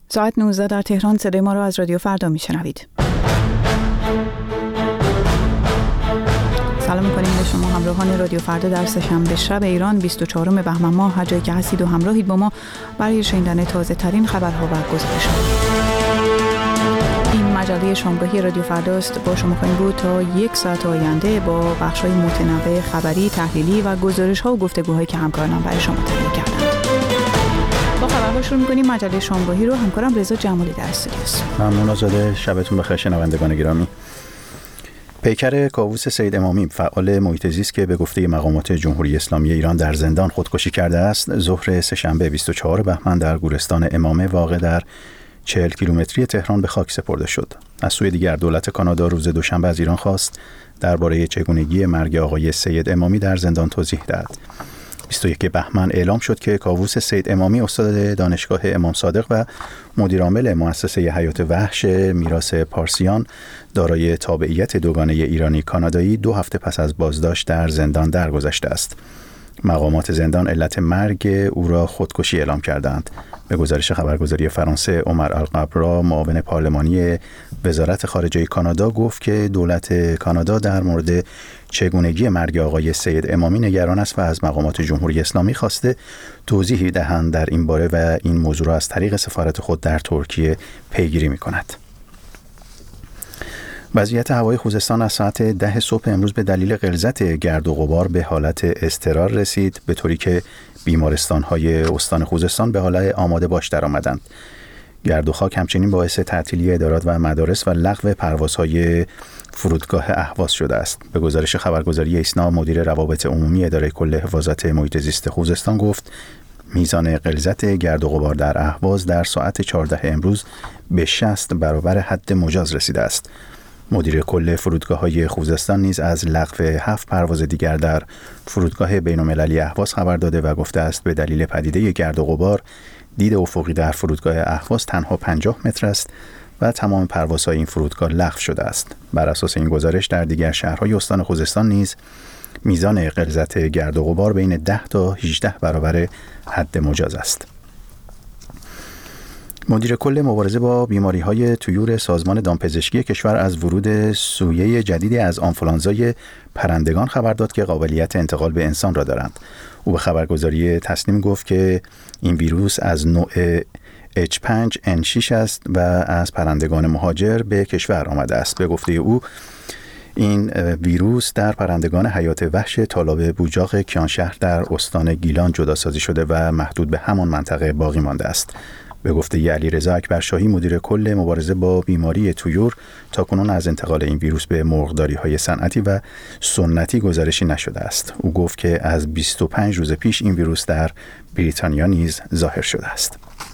ساعت 19 در تهران. صدای ما را از رادیو فردا میشنوید. سلام می‌کنیم به شما همراهان رادیو فردا در سه‌شنبه شب ایران 24 بهمن ماه. هر جایی که هستید و همراهید با ما برای شنیدن تازه ترین خبرها و گزارش‌ها. این مجله شامگاهی رادیو فرداست. با شما خواهیم بود تا یک ساعت آینده با بخش‌های متنوع خبری، تحلیلی و گزارش‌ها و گفتگوهایی که همکارانم برای شما تهیه کردند. با خبرها شروع می‌کنیم. مجله شامگاهی رو همکارم رضا جمالی در استودیوست. ممنون آزاده. شبتون بخیر شنوندگان گرامی. پیکر کاووس سید امامی، فعال محیط زیست که به گفته مقامات جمهوری اسلامی ایران در زندان خودکشی کرده است، ظهر سه‌شنبه 24 بهمن در گورستان امامه واقع در 40 کیلومتری تهران به خاک سپرده شد. از سوی دیگر دولت کانادا روز دوشنبه از ایران خواست درباره چگونگی مرگ آقای سید امامی در زندان توضیح دهد. 21 بهمن اعلام شد که کاووس سید امامی، استاد دانشگاه امام صادق و مدیرعامل مؤسسه حیات وحش میراث پارسیان دارای تابعیت دوگانه ایرانی کانادایی، 2 هفته پس از بازداشت در زندان درگذشته است. مقامات زندان علت مرگ او را خودکشی اعلام کردند. به گزارش خبرگزاری فرانسه، عمر القبرا، معاون پارلمانی وزارت خارجه کانادا، گفت که دولت کانادا در مورد چگونگی مرگ آقای سید امامی نگران است و از مقامات جمهوری اسلامی خواسته توضیحی دهند در این باره و این موضوع را از طریق سفارت خود در ترکیه پیگیری می‌کند. وضعیت هوای خوزستان از ساعت 10 صبح امروز به دلیل غلظت گرد و غبار به حالت اضطرار رسید، به طوری که بیمارستان‌های استان خوزستان به حالت آماده باش درآمدند. گرد و خاک همچنین باعث تعطیلی ادارات و مدارس و لغو پروازهای فرودگاه اهواز شده است. به گزارش خبرگزاری ایسنا، مدیر روابط عمومی اداره کل حفاظت محیط زیست خوزستان گفت میزان غلظت گرد و غبار در اهواز در ساعت 14 امروز به 60 برابر حد مجاز رسیده است. مدیر کل فرودگاه‌های خوزستان نیز از لغو 7 پرواز دیگر در فرودگاه بین‌المللی اهواز خبر داده و گفته است به دلیل پدیده گرد و غبار دید افقی در فرودگاه اهواز تنها 50 متر است و تمام پروازهای این فرودگاه لغو شده است. بر اساس این گزارش در دیگر شهرهای استان خوزستان نیز میزان غلظت گرد و غبار بین 10 تا 18 برابر حد مجاز است. مدیر کل مبارزه با بیماری‌های طیور سازمان دامپزشکی کشور از ورود سویه جدیدی از آنفولانزای پرندگان خبر داد که قابلیت انتقال به انسان را دارند. او به خبرگزاری تسنیم گفت که این ویروس از نوع H5N6 است و از پرندگان مهاجر به کشور آمده است. به گفته او این ویروس در پرندگان حیات وحش تالاب بوجاق کیانشهر در استان گیلان جداسازی شده و محدود به همان منطقه باقی مانده است. به گفته علیرضا اکبرشاهی، مدیر کل مبارزه با بیماری طیور، تاکنون از انتقال این ویروس به مرغداری‌های صنعتی و سنتی گزارشی نشده است. او گفت که از 25 روز پیش این ویروس در بریتانیا نیز ظاهر شده است.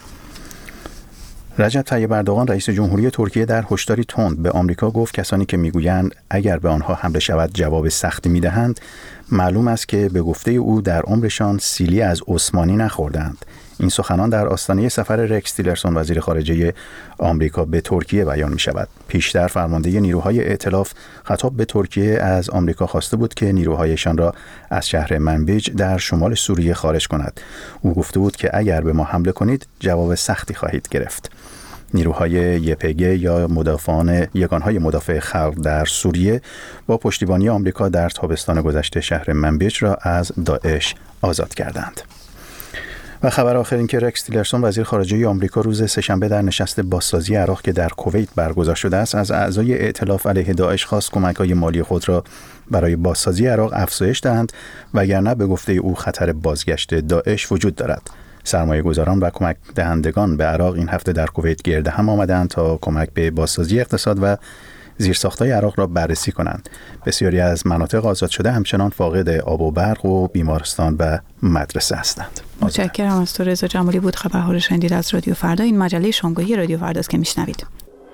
رجب طیب اردوغان رئیس جمهوری ترکیه در هشداری تند به آمریکا گفت کسانی که میگویند اگر به آنها حمله شود جواب سختی میدهند، معلوم است که به گفته او در عمرشان سیلی از عثمانی نخوردند. این سخنان در آستانه سفر رکس تیلرسون وزیر خارجه آمریکا به ترکیه بیان می شود. پیشتر فرمانده نیروهای ائتلاف خطاب به ترکیه از آمریکا خواسته بود که نیروهایشان را از شهر منبج در شمال سوریه خارج کند. او گفته بود که اگر به ما حمله کنید جواب سختی خواهید گرفت. نیروهای YPG یا یگانهای مدافع خلق در سوریه با پشتیبانی آمریکا در تابستان گذشته شهر منبج را از داعش آزاد کردند. و خبر آخر این که رکس تیلرسون وزیر خارجه آمریکا روز سه‌شنبه در نشست بازسازی عراق که در کویت برگزار شده است از اعضای ائتلاف علیه داعش خواست کمک‌های مالی خود را برای بازسازی عراق افزایش دهند وگرنه به گفته او خطر بازگشت داعش وجود دارد. سرمایه‌گذاران و کمک دهندگان به عراق این هفته در کویت گرد هم آمدند تا کمک به بازسازی اقتصاد و زیرساخت‌های عراق را بررسی کنند. بسیاری از مناطق آزاد شده همچنان فاقد آب و برق و بیمارستان و مدرسه هستند. متشکرم از تو رضا جمالی بود. خبرها رو شنیدید از رادیو فردا. این مجله شامگاهی رادیو فرداست که میشنوید.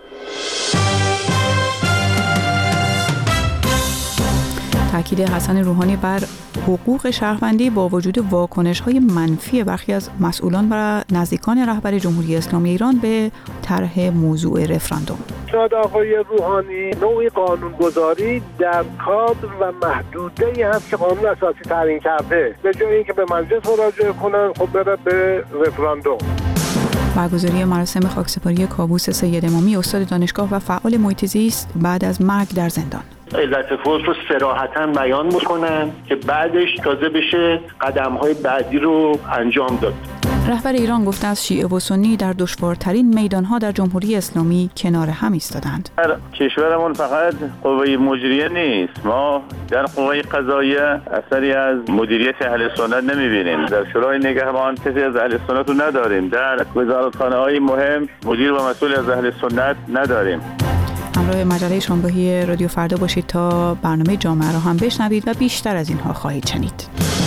تاکید حسن روحانی بر حقوق شهروندی با وجود واکنش‌های منفی برخی از مسئولان و نزدیکان رهبر جمهوری اسلامی ایران به طرح موضوع رفراندوم. شاید آقای روحانی نوعی قانونگذاری در کادر و محدوده‌ای هست که قانون اساسی تعیین کرده. به جای اینکه به مجلس مراجعه کنن، خب بره به رفراندوم. برگزاری مراسم خاکسپاری کاووس سید امامی، استاد دانشگاه و فعال محیط زیست، بعد از مرگ در زندان. علت فوت رو صراحتاً بیان میکنن که بعدش تازه بشه قدم‌های بعدی رو انجام داد. رهبر ایران گفته از شیعه و سنی در دشوارترین میدانها در جمهوری اسلامی کنار هم ایستادند. در کشورمون فقط قوه مجریه نیست، ما در قوه قضاییه اثری از مدیریت اهل سنت نمیبینیم. در شورای نگهبان کسی از اهل سنت رو نداریم. در وزارتخانه‌های مهم مدیر و مسئول از اهل سنت نداریم. همراه مجله شامگاهی رادیو فردا باشید تا برنامه جامعه را هم بشنوید و بیشتر از اینها خواهید شنید.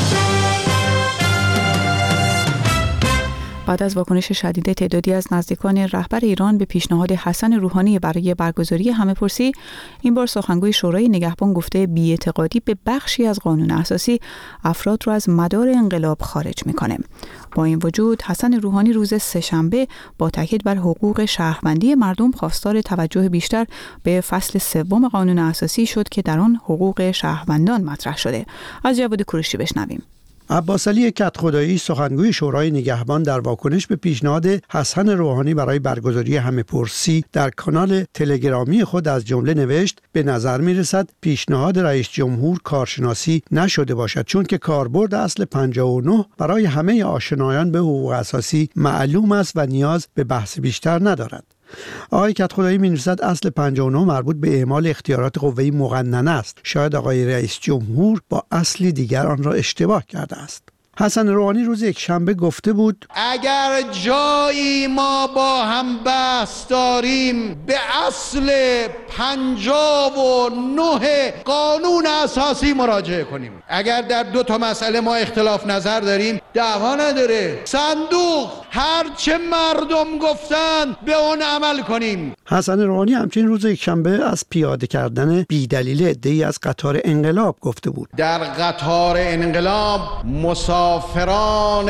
بعد از واکنش شدید تعدادی از نزدیکان رهبر ایران به پیشنهاد حسن روحانی برای برگزاری همه‌پرسی، این بار سخنگوی شورای نگهبان گفته بی‌اعتقادی به بخشی از قانون اساسی افراد را از مدار انقلاب خارج می‌کنه. با این وجود حسن روحانی روز سه‌شنبه با تاکید بر حقوق شهروندی مردم خواستار توجه بیشتر به فصل سوم قانون اساسی شد که در آن حقوق شهروندان مطرح شده. از جواد کوروشی بشنویم. عباسعلی کدخدایی سخنگوی شورای نگهبان در واکنش به پیشنهاد حسن روحانی برای برگزاری همه‌پرسی در کانال تلگرامی خود از جمله نوشت: به نظر می‌رسد پیشنهاد رئیس جمهور کارشناسی نشده باشد، چون که کاربرد اصل 59 برای همه آشنایان به حقوق اساسی معلوم است و نیاز به بحث بیشتر ندارد. آقای کدخدایی می‌نویسد اصل 59 مربوط به اعمال اختیارات قوه‌ای مقننه است. شاید آقای رئیس جمهور با اصلی دیگر آن را اشتباه کرده است. حسن روحانی روز یکشنبه گفته بود اگر جایی ما با هم بحث داریم به اصل 59 قانون اساسی مراجعه کنیم. اگر در 2 مسئله ما اختلاف نظر داریم دعوا نداره، صندوق هر چه مردم گفتن به اون عمل کنیم. حسن روحانی همچنین روز یکشنبه از پیاده کردن بی‌دلیل عده‌ای از قطار انقلاب گفته بود. در قطار انقلاب مسافران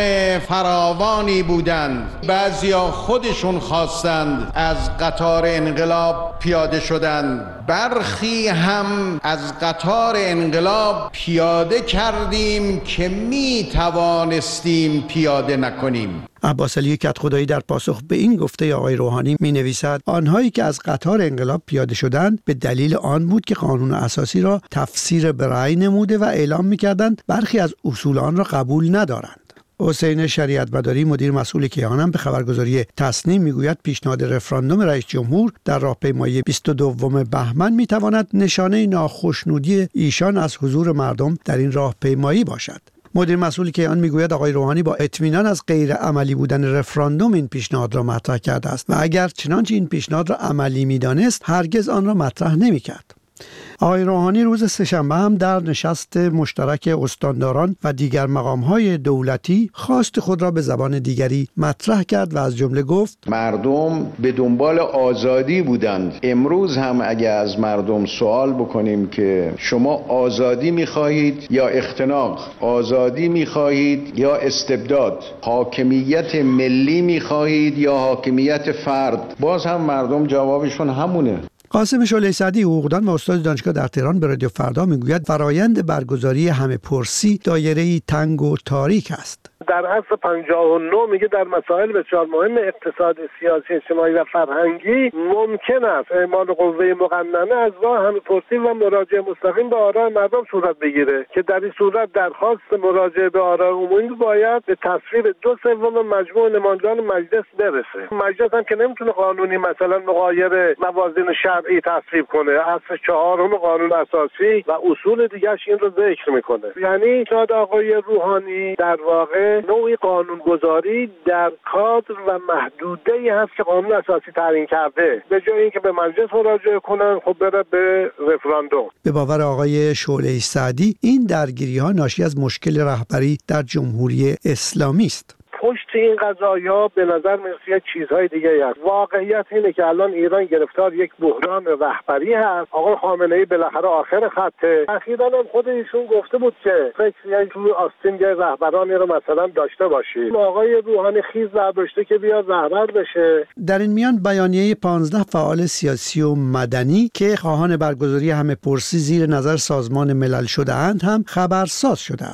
فراوانی بودند، بعضیا خودشون خواستند از قطار انقلاب پیاده شدند، برخی هم از قطار انقلاب پیاده کردیم که می توانستیم پیاده نکنیم. عباسعلی کدخدایی در پاسخ به این گفته آقای روحانی می نویسد آنهایی که از قطار انقلاب پیاده شدند به دلیل آن بود که قانون اساسی را تفسیر به رأی نموده و اعلام می کردند برخی از اصول آن را قبول ندارند. حسین شریعتمداری مدیر مسئول کیهان به خبرگزاری تصنیم میگوید پیشنهاد رفراندوم رئیس جمهور در راهپیمایی 22 بهمن میتواند نشانه ناخشنودی ایشان از حضور مردم در این راهپیمایی باشد. مدیر مسئول کیهان میگوید آقای روحانی با اطمینان از غیر عملی بودن رفراندوم این پیشنهاد را مطرح کرده است و اگر چنانچه این پیشنهاد را عملی میدانست هرگز آن را مطرح نمیکرد. آقای روحانی روز سه‌شنبه هم در نشست مشترک استانداران و دیگر مقام‌های دولتی خواست خود را به زبان دیگری مطرح کرد و از جمله گفت مردم به دنبال آزادی بودند. امروز هم اگر از مردم سوال بکنیم که شما آزادی می‌خواهید یا اختناق، آزادی می‌خواهید یا استبداد، حاکمیت ملی می‌خواهید یا حاکمیت فرد، باز هم مردم جوابشون همونه. قاسم شعله سعدی حقوقدان و استاد دانشگاه در تهران به رادیو فردا میگوید فرایند برگزاری همه‌پرسی دایره‌ای تنگ و تاریک است. در اصل 59 میگه در مسائل بسیار مهم اقتصاد، سیاسی، اجتماعی و فرهنگی ممکن است اعمال قوه مقننه از راه همه‌پرسی و مراجعه مستقیم به آراء مردم صورت بگیره که در این صورت درخواست مراجعه به آراء عمومی باید به تصویب 2/3 مجموع نمایندگان مجلس برسه. مجلس هم که نمیتونه قانونی مثلا مغایر موازین شرعی تصویب کنه، اصل 4 قانون اساسی و اصول دیگرش این رو ذکر میکنه. یعنی شاید آقای روحانی در واقع نوعی قانونگذاری در کادر و محدوده‌ای هست که قانون اساسی تعیین کرده، به جای اینکه به مجلس مراجعه کنن خب بره به رفراندوم. به باور آقای شعله سعدی این درگیری‌ها ناشی از مشکل رهبری در جمهوری اسلامی است. پشت این قضایا به نظر میاد چیزهای دیگه هست. واقعیت اینه که الان ایران گرفتار یک بحران رهبری هست. آقای خامنه‌ای بالاخره آخر خطه. اخیراً هم خود ایشون گفته بود که فکر تو آستین یه رهبرانی رو مثلا داشته باشید. آقای روحانی خیز برداشته که بیاد رهبر بشه. در این میان بیانیه 15 فعال سیاسی و مدنی که خواهان برگزاری همه‌پرسی زیر نظر سازمان ملل شده اند هم خبرساز شده است.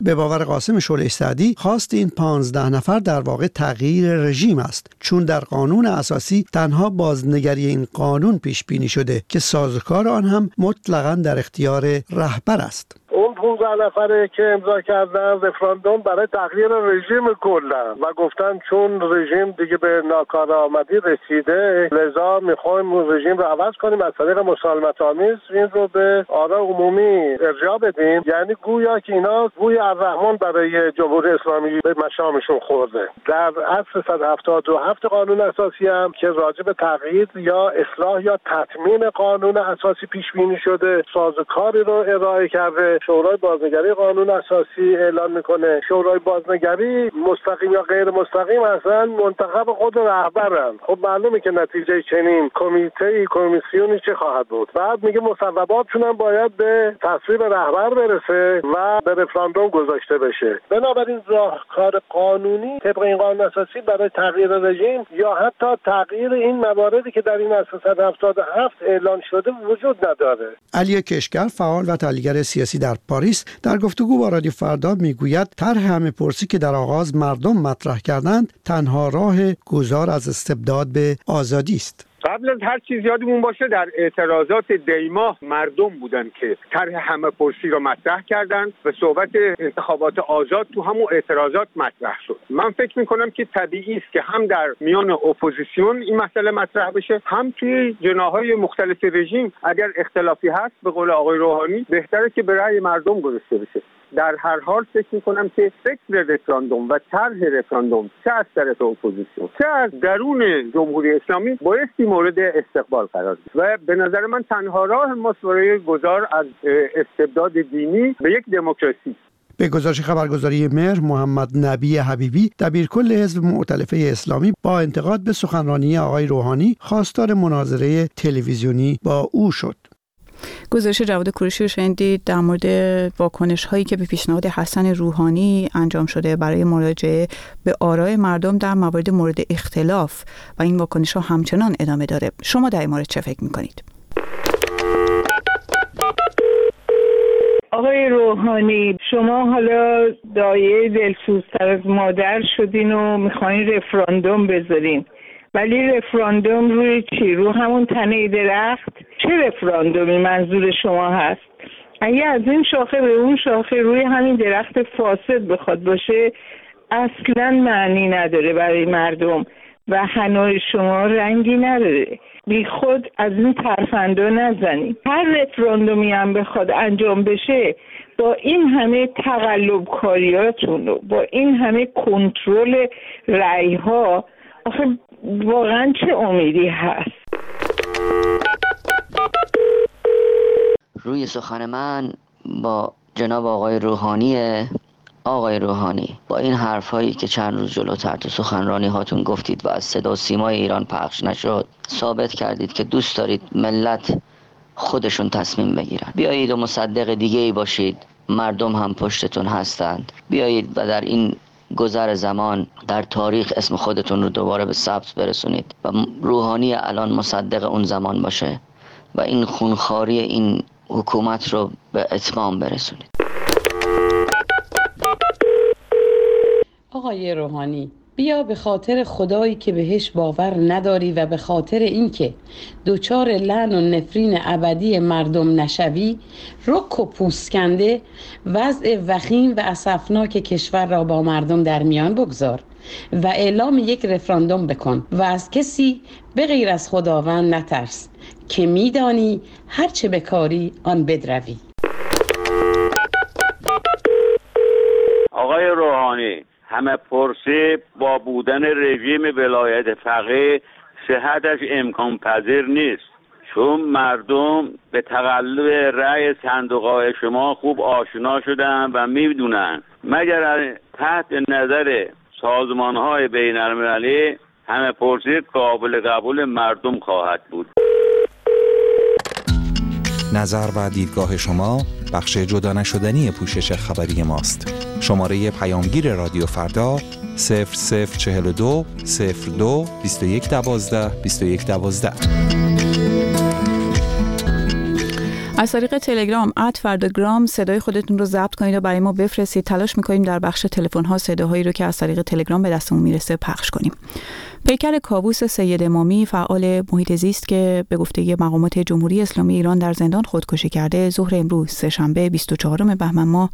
به باور قاسم شعله سعدی خواست این 15 نفر در واقع تغییر رژیم است، چون در قانون اساسی تنها بازنگری این قانون پیش بینی شده که سازوکار آن هم مطلقاً در اختیار رهبر است. اون 15 نفره که امضا کردن رفراندوم برای تغییر رژیم کلا و گفتن چون رژیم دیگه به ناکارآمدی رسیده لذا میخوایم رژیم رو عوض کنیم، از طریق مسالمت آمیز این رو به آراء عمومی ارجاع بدیم. یعنی گویا که اینا بوی الرحمن برای جمهوری اسلامی به مشامشون خورده. در اصل 177 قانون اساسی هم که راجع به تغییر یا اصلاح یا تطمیم قانون اساسی پیش بینی شده سازوکاری رو ارائه کرده. شورای بازنگری قانون اساسی اعلان میکنه شورای بازنگری مستقیم یا غیر مستقیم اصلا منتخب خود رهبرن. خب معلومه که نتیجه چنین کمیسیونی چه خواهد بود. بعد میگه مصوباتشون هم باید به تصویب رهبر برسه و به رفراندوم گذاشته بشه. بنابراین راهکار قانونی طبق این قانون اساسی برای تغییر رژیم یا حتی تغییر این مواردی که در این اصل 177 اعلان شده وجود نداره. علی کشگر فعال و تحلیلگر سیاسی در پاریس در گفتگو با رادیو فردا میگوید طرح همه‌پرسی که در آغاز مردم مطرح کردند تنها راه گذار از استبداد به آزادی است. قبل از هر چیز یادمون باشه در اعتراضات دیماه مردم بودن که طرح همه‌پرسی را مطرح کردند و صحبت انتخابات آزاد تو همون اعتراضات مطرح شد. من فکر میکنم که طبیعی است که هم در میان اپوزیسیون این مسئله مطرح بشه، هم توی جناح‌های مختلف رژیم اگر اختلافی هست به قول آقای روحانی بهتره که به رأی مردم گذاشته بشه. در هر حال فکر میکنم که فکر رفراندوم و طرح رفراندوم چه از طرف اپوزیسیون چه از درون جمهوری اسلامی بایستی مورد استقبال قرار گرفت و به نظر من تنها راه ماست برای گذار از استبداد دینی به یک دموکراسی. به گزارش خبرگزاری مهر، محمد نبی حبیبی دبیرکل حزب مؤتلفه اسلامی با انتقاد به سخنرانی آقای روحانی خواستار مناظره تلویزیونی با او شد. گزارش جواد کوروشی رو شنیدید در مورد واکنش هایی که به پیشنهاد حسن روحانی انجام شده برای مراجعه به آراء مردم در موارد مورد اختلاف و این واکنش ها همچنان ادامه داره. شما در این مورد چه فکر میکنید؟ آقای روحانی، شما حالا دایه دلسوزتر از مادر شدین و میخواین رفراندوم بذارین، ولی رفراندوم روی چی؟ رو همون تنه درخت؟ چه رفراندومی منظور شما هست؟ اگه از این شاخه به اون شاخه روی همین درخت فاسد بخواد باشه اصلا معنی نداره برای مردم و حنای شما رنگی نداره. بی خود از این ترفندا نزنید. هر رفراندومی هم بخواد انجام بشه با این همه تقلب کاریاتون و با این همه کنترل رأی ها آخه واقعا چه امیدی هست؟ روی سخن من با جناب آقای روحانی با این حرفایی که چند روز جلوتر تو سخنرانی هاتون گفتید و از صدا و سیمای ایران پخش نشد ثابت کردید که دوست دارید ملت خودشون تصمیم بگیرن. بیایید و مصدق دیگه ای باشید، مردم هم پشتتون هستند. بیایید و در این گذر زمان در تاریخ اسم خودتون رو دوباره به ثبت برسونید و روحانی الان مصدق اون زمان باشه و این خونخواری این حکومت رو به اتمام برسونید. آقای روحانی، بیا به خاطر خدایی که بهش باور نداری و به خاطر اینکه دوچار لعن و نفرین ابدی مردم نشوی، رک و پوسکنده وضع وخیم و اسفناک کشور را با مردم در میان بگذار و اعلام یک رفراندوم بکن و از کسی به غیر از خداوند نترس که میدانی هرچه بکاری آن بدروی. آقای روحانی، همه پرسی با بودن رژیم ولایت فقیه صحتش امکان پذیر نیست، چون مردم به تقلب رأی صندوق‌های شما خوب آشنا شدن و میدونن مگر تحت نظر سازمان‌های بین‌المللی همه پرسی قابل قبول مردم خواهد بود. نظر و دیدگاه شما بخش جدا نشدنی پوشش خبری ماست. شماره پیامگیر رادیو فردا 0042 02 2112 2112. از طریق تلگرام @فرداگرام صدای خودتون رو ضبط کنید و برای ما بفرستید. تلاش می‌کنیم در بخش تلفن ها صداهایی رو که از طریق تلگرام به دستمون میرسه پخش کنیم. پیکر کاووس سید امامی، فعال محیط زیست که به گفته مقامات جمهوری اسلامی ایران در زندان خودکشی کرده، ظهر امروز سه‌شنبه 24 بهمن ماه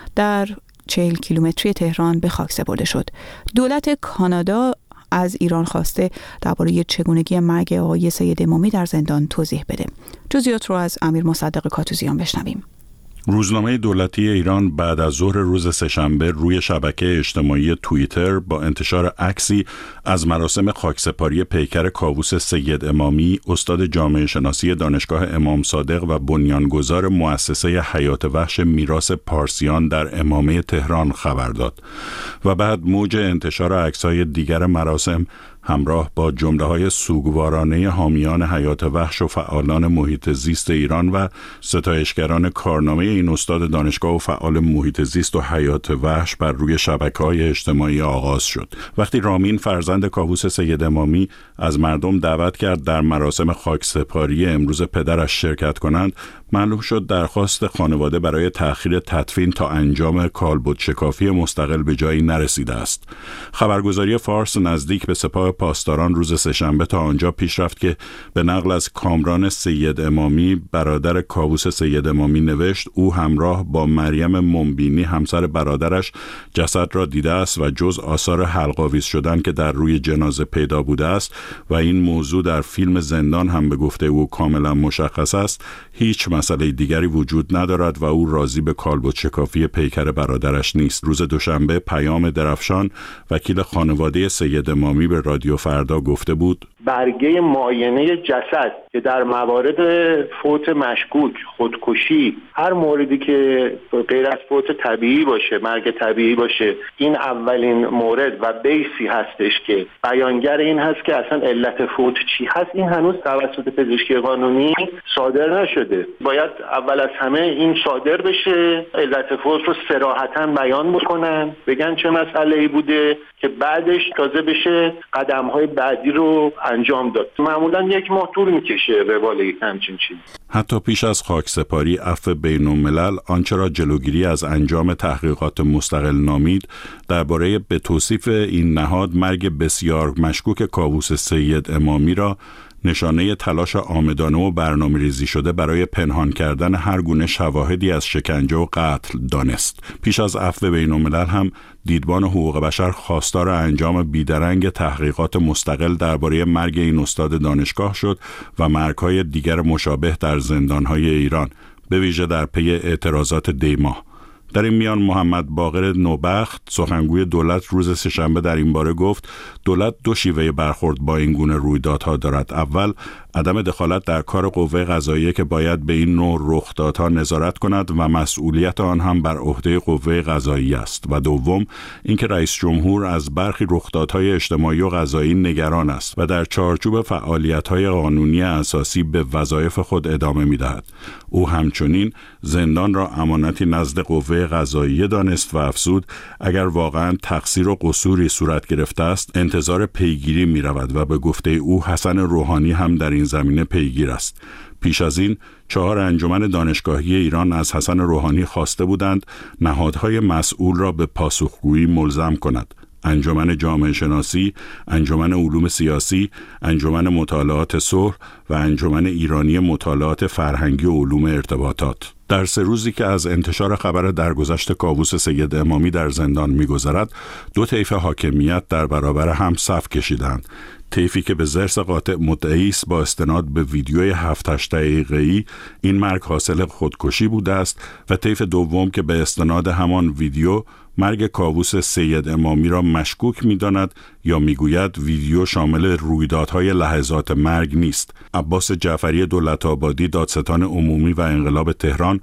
در 40 کیلومتری تهران به خاک سپرده شد. دولت کانادا از ایران خواسته درباره چگونگی مرگ آقای سید امامی در زندان توضیح بده. جزئیات رو از امیر مصدق کاتوزیان بشنویم. روزنامه دولتی ایران بعد از ظهر روز سه‌شنبه روی شبکه اجتماعی توییتر با انتشار عکسی از مراسم خاکسپاری پیکر کاووس سید امامی، استاد جامعه شناسی دانشگاه امام صادق و بنیانگذار مؤسسه حیات وحش میراث پارسیان در امامه تهران خبر داد و بعد موج انتشار عکس‌های دیگر مراسم همراه با جمله‌های سوگوارانه حامیان حیات وحش و فعالان محیط زیست ایران و ستایشگران کارنامه این استاد دانشگاه و فعال محیط زیست و حیات وحش بر روی شبکه‌های اجتماعی آغاز شد. وقتی رامین فرزند کاووس سید امامی از مردم دعوت کرد در مراسم خاکسپاری امروز پدرش شرکت کنند، معلوم شد درخواست خانواده برای تأخیر تدفین تا انجام کالبدشکافی مستقل به جایی نرسیده است. خبرگزاری فارس نزدیک به سپاه پاسداران روز سه‌شنبه تا آنجا پیش رفت که به نقل از کامران سید امامی برادر کاووس سید امامی نوشت او همراه با مریم منبینی همسر برادرش جسد را دیده است و جز آثار حلق‌آویز شدن که در روی جنازه پیدا بوده است و این موضوع در فیلم زندان هم به گفته او کاملا مشخص است، هیچ مسئله دیگری وجود ندارد و او راضی به کالبدشکافی پیکر برادرش نیست. روز دوشنبه پیام درفشان وکیل خانواده سید امامی به رادیو فردا گفته بود برگه معاینه جسد که در موارد فوت مشکوک، خودکشی، هر موردی که غیر از فوت طبیعی باشه، مرگ طبیعی باشه، این اولین مورد و بیسی هستش که بیانگر این هست که اصلا علت فوت چی هست، این هنوز توسط پزشکی قانونی صادر نشده. باید اول از همه این صادر بشه، علت فوت رو صراحتاً بیان بکنن، بگن چه مسئله‌ای بوده که بعدش تازه بشه قدم‌های بعدی رو انجام داد. معمولاً 1 ماه طول می‌کشه روال همچین چیز. حتی پیش از خاکسپاری عفو بین‌الملل آنچه را جلوگیری از انجام تحقیقات مستقل نامید، درباره به توصیف این نهاد مرگ بسیار مشکوک کاووس سید امامی را نشانه تلاش عامدانه و برنامه‌ریزی شده برای پنهان کردن هر گونه شواهدی از شکنجه و قتل دانست. پیش از عفو بین‌الملل هم دیدبان حقوق بشر خواستار انجام بیدرنگ تحقیقات مستقل درباره مرگ این استاد دانشگاه شد و مرگ‌های دیگر مشابه در زندان‌های ایران، به ویژه در پی اعتراضات دیماه. در این میان محمد باقر نوبخت سخنگوی دولت روز سه‌شنبه در این باره گفت دولت 2 شیوه برخورد با این گونه رویدادها دارد. اول، عدم دخالت در کار قوه قضاییه که باید به این نوع رخدادها نظارت کند و مسئولیت آن هم بر عهده قوه قضاییه است. و دوم، اینکه رئیس جمهور از برخی رخدادهای اجتماعی و قضایی نگران است و در چارچوب فعالیت‌های قانونی اساسی به وظایف خود ادامه می‌دهد. او همچنین زندان را امانتی نزد قوه قضاییه دانست و افزود اگر واقعا تقصیر و قصوری صورت گرفته است انتظار پیگیری می‌رود و به گفته او حسن روحانی هم در این زمینه پیگیر است. پیش از این 4 انجمن دانشگاهی ایران از حسن روحانی خواسته بودند نهادهای مسئول را به پاسخگویی ملزم کند. انجمن جامعه شناسی، انجمن علوم سیاسی، انجمن مطالعات صلح و انجمن ایرانی مطالعات فرهنگی و علوم ارتباطات. در 3 روزی که از انتشار خبر درگذشت کاووس سید امامی در زندان می‌گذرد، 2 طیف حاکمیت در برابر هم صف کشیدند. طیفی که به ضرس قاطع مدعی است با استناد به ویدیوی 7-8 دقیقه‌ای این مرگ حاصل خودکشی بوده است و طیف دوم که به استناد همان ویدیو مرگ کاووس سید امامی را مشکوک می‌داند یا می‌گوید ویدیو شامل رویدادهای لحظات مرگ نیست. عباس جعفری دولت‌آبادی دادستان عمومی و انقلاب تهران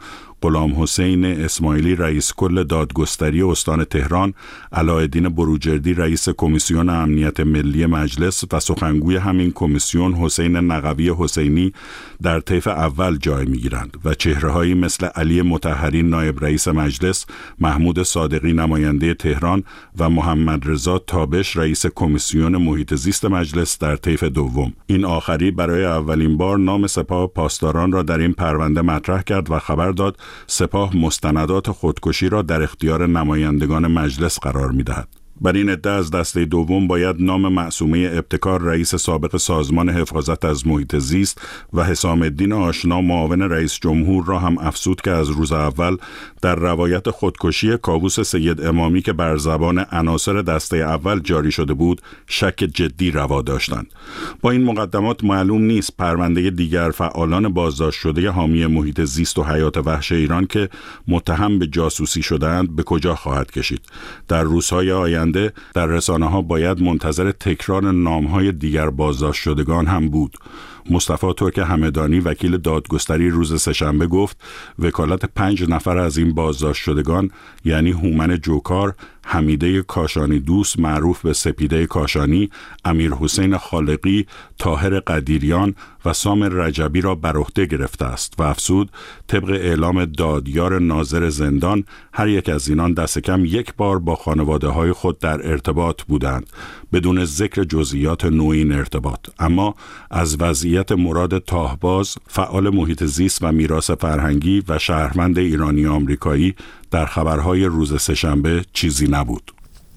غلام حسین اسماعیلی رئیس کل دادگستری استان تهران، علاءالدین بروجردی رئیس کمیسیون امنیت ملی مجلس و سخنگوی همین کمیسیون حسین نقوی حسینی در طیف اول جای می‌گیرند و چهره‌هایی مثل علی مطهری نایب رئیس مجلس، محمود صادقی نماینده تهران و محمد رضا تابش رئیس کمیسیون محیط زیست مجلس در طیف دوم. این آخری برای اولین بار نام سپاه پاسداران را در این پرونده مطرح کرد و خبر داد سپاه مستندات خودکشی را در اختیار نمایندگان مجلس قرار می‌دهد. بر این ادعا از دسته دوم باید نام معصومه ابتکار رئیس سابق سازمان حفاظت از محیط زیست و حسام الدین آشنا معاون رئیس جمهور را هم افزود که از روز اول در روایت خودکشی کاووس سید امامی که بر زبان عناصر دسته اول جاری شده بود شک جدی روا داشتند. با این مقدمات معلوم نیست پرونده دیگر فعالان بازداشت شده حامی محیط زیست و حیات وحش ایران که متهم به جاسوسی شده‌اند به کجا خواهد کشید. در روزهای آینده در رسانه‌ها باید منتظر تکرار نام‌های دیگر بازداشت شدگان هم بود. مصطفی ترک همدانی وکیل دادگستری روز سه‌شنبه گفت وکالت 5 نفر از این بازداشت شدگان یعنی هومن جوکار، حمیده کاشانی دوست معروف به سپیده کاشانی، امیر حسین خالقی، طاهر قدیریان و سامر رجبی را بر عهده گرفته است و افزود طبق اعلام دادیار ناظر زندان هر یک از اینان دست کم یک بار با خانواده‌های خود در ارتباط بودند بدون ذکر جزئیات نوع این ارتباط. اما از وضعیت مراد طاهباز، فعال محیط زیست و میراث فرهنگی و شهروند ایرانی آمریکایی در خبرهای روز سه‌شنبه چیزی نبود.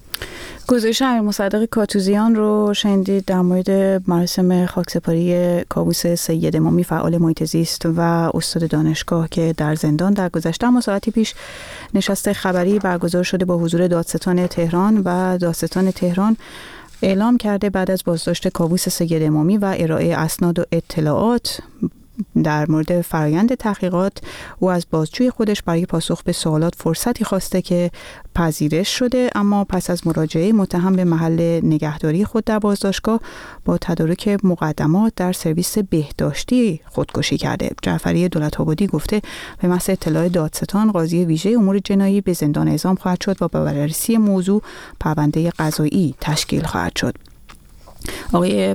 گزارش امیر مصدق کاتوزیان رو شنیدید در مورد مراسم خاکسپاری کاووس سید امامی فعال محیط زیست و استاد دانشگاه که در زندان در گذشته اما ساعتی پیش نشست خبری برگزار شده با حضور دادستان تهران و دادستان تهران اعلام کرده بعد از بازداشت کاووس سید امامی و ارائه اسناد و اطلاعات در مورد فرایند تحقیقات او از بازجوی خودش برای پاسخ به سوالات فرصتی خواسته که پذیرش شده، اما پس از مراجعه متهم به محل نگهداری خود در بازداشتگاه با تدارک مقدمات در سرویس بهداشتی خودکشی کرده. جعفری دولت‌آبادی گفته به محض اطلاع دادستان قاضی ویژه امور جنایی به زندان اعزام خواهد شد و با بررسی موضوع پرونده قضایی تشکیل خواهد شد. آقای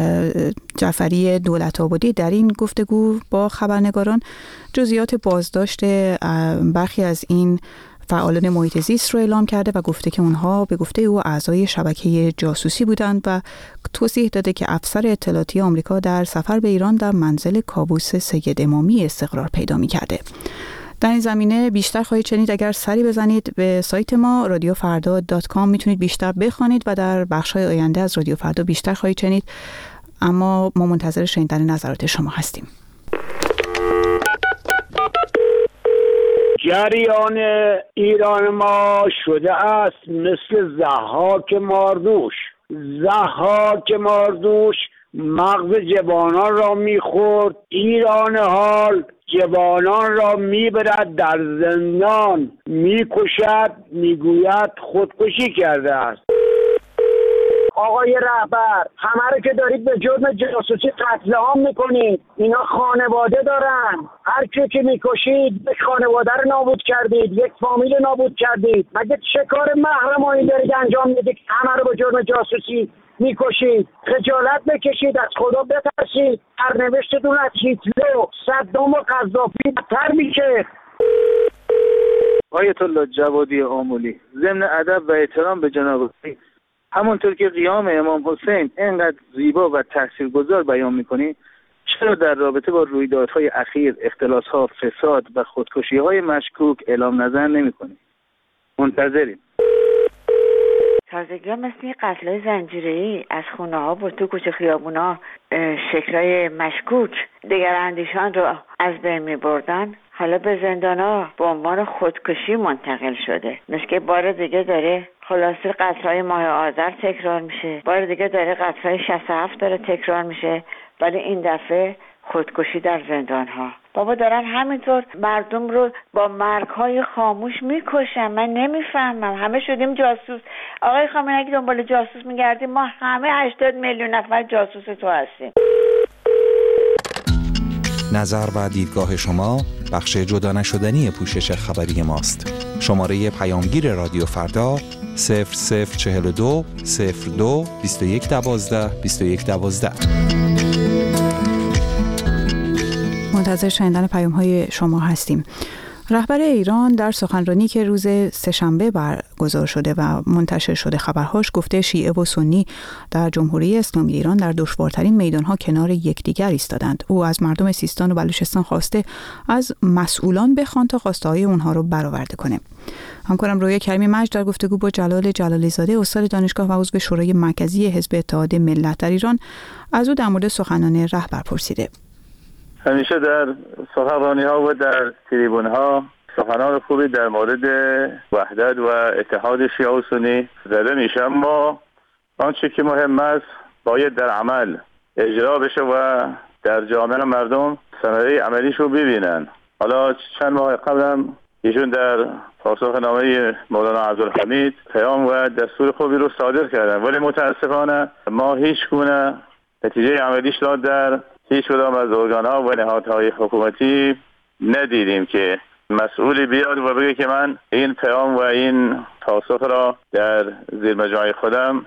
جعفری دولت‌آبادی در این گفتگو با خبرنگاران جزئیات بازداشت برخی از این فعالان محیط زیست رو اعلام کرده و گفته که اونها به گفته او اعضای شبکه جاسوسی بودند و توضیح داده که افسر اطلاعاتی آمریکا در سفر به ایران در منزل کاووس سید امامی استقرار پیدا می‌کرده. در این زمینه بیشتر خواهید شنید اگر سری بزنید به سایت ما radiofarda.com میتونید بیشتر بخوانید و در بخش‌های آینده از رادیو فردا بیشتر خواهید شنید، اما ما منتظر شنیدن نظرات شما هستیم. جریان ایران ما شده است مثل ضحاک ماردوش. ضحاک ماردوش مغز جوانان را میخورد، ایران حال جوانان را میبرد در زندان، میکشد، میگوید خودکشی کرده است. آقای رهبر، همه رو که دارید به جرم جاسوسی قتل عام میکنید. اینا خانواده دارن، هر کی که میکشید یک خانواده رو نابود کردید، یک فامیل نابود کردید. مگه چه کار محرمانه‌ای دارید انجام میدید؟ همه رو به جرم جاسوسی میکشید. خجالت بکشید، از خدا بترسید. سرنوشتتون از هیتلر، صدام و قذافی بدتر میشه. آیت الله جوادی آملی، ضمن ادب و احترام به جناب همونطور که قیام امام حسین اینقدر زیبا و تاثیرگذار بیان میکنی، چرا در رابطه با رویدادهای اخیر، اختلاس‌ها، فساد و خودکشی‌های مشکوک اعلام نظر نمی‌کنی؟ منتظریم. تازگی ها مثل قتل‌های زنجیره‌ای از خونه ها و تو کوچه خیابونا شکل‌های مشکوک دیگر اندیشان رو از بین می‌بردن، حالا به زندان ها به عنوان خودکشی منتقل شده. مثل که بار دیگه داره خلاصه قتل‌های ماه آذر تکرار میشه، بار دیگه داره قتل‌های 67 داره تکرار میشه، ولی این دفعه خودکشی در زندان ها. بابا دارن همینطور مردم رو با مرگ‌های خاموش میکشن. من نمیفهمم. همه شدیم جاسوس. آقای خامنه‌ای اگه دنبال جاسوس میگردیم، ما همه 80 میلیون نفر جاسوس تو هستیم. نظر و دیدگاه شما بخش جدا نشدنی پوشش خبری ماست. شماره پیامگیر رادیو فردا 0042 02 21 12 21 12. منتظر شنیدن پیام‌های شما هستیم. رهبر ایران در سخنرانی که روز سه‌شنبه برگزار شده و منتشر شده خبرهاش گفته شیعه و سنی در جمهوری اسلامی ایران در دشوارترین میدانها کنار یکدیگر ایستادند. او از مردم سیستان و بلوچستان خواسته از مسئولان بخوان تا خواسته‌های اونها رو برآورده کنه. همکارم رویا کریمی مجد در گفتگو با جلال جلالی زاده استاد دانشگاه و عضو شورای مرکزی حزب اتحاد ملت در ایران از او در مورد سخنان رهبر پرسیده. همیشه در سخنرانی‌ها و در تریبون‌ها سخنان خوبی در مورد وحدت و اتحاد شیعه و سنی زده میشه، اما آنچه که مهم است باید در عمل اجرا بشه و در جامعه مردم ثمره عملیش رو ببینن. حالا چند ماه قبلم ایشون در پاسخنامه مولانا عبدالحمید پیام و دستور خوبی رو صادر کردن، ولی متاسفانه ما هیچ گونه نتیجه عملیش را در هیچ کدام از ارگان‌ها و نهادهای حکومتی ندیدیم که مسئولی بیاد و بگه که من این پیام و این پاسخ را در زیر مجموعه خودم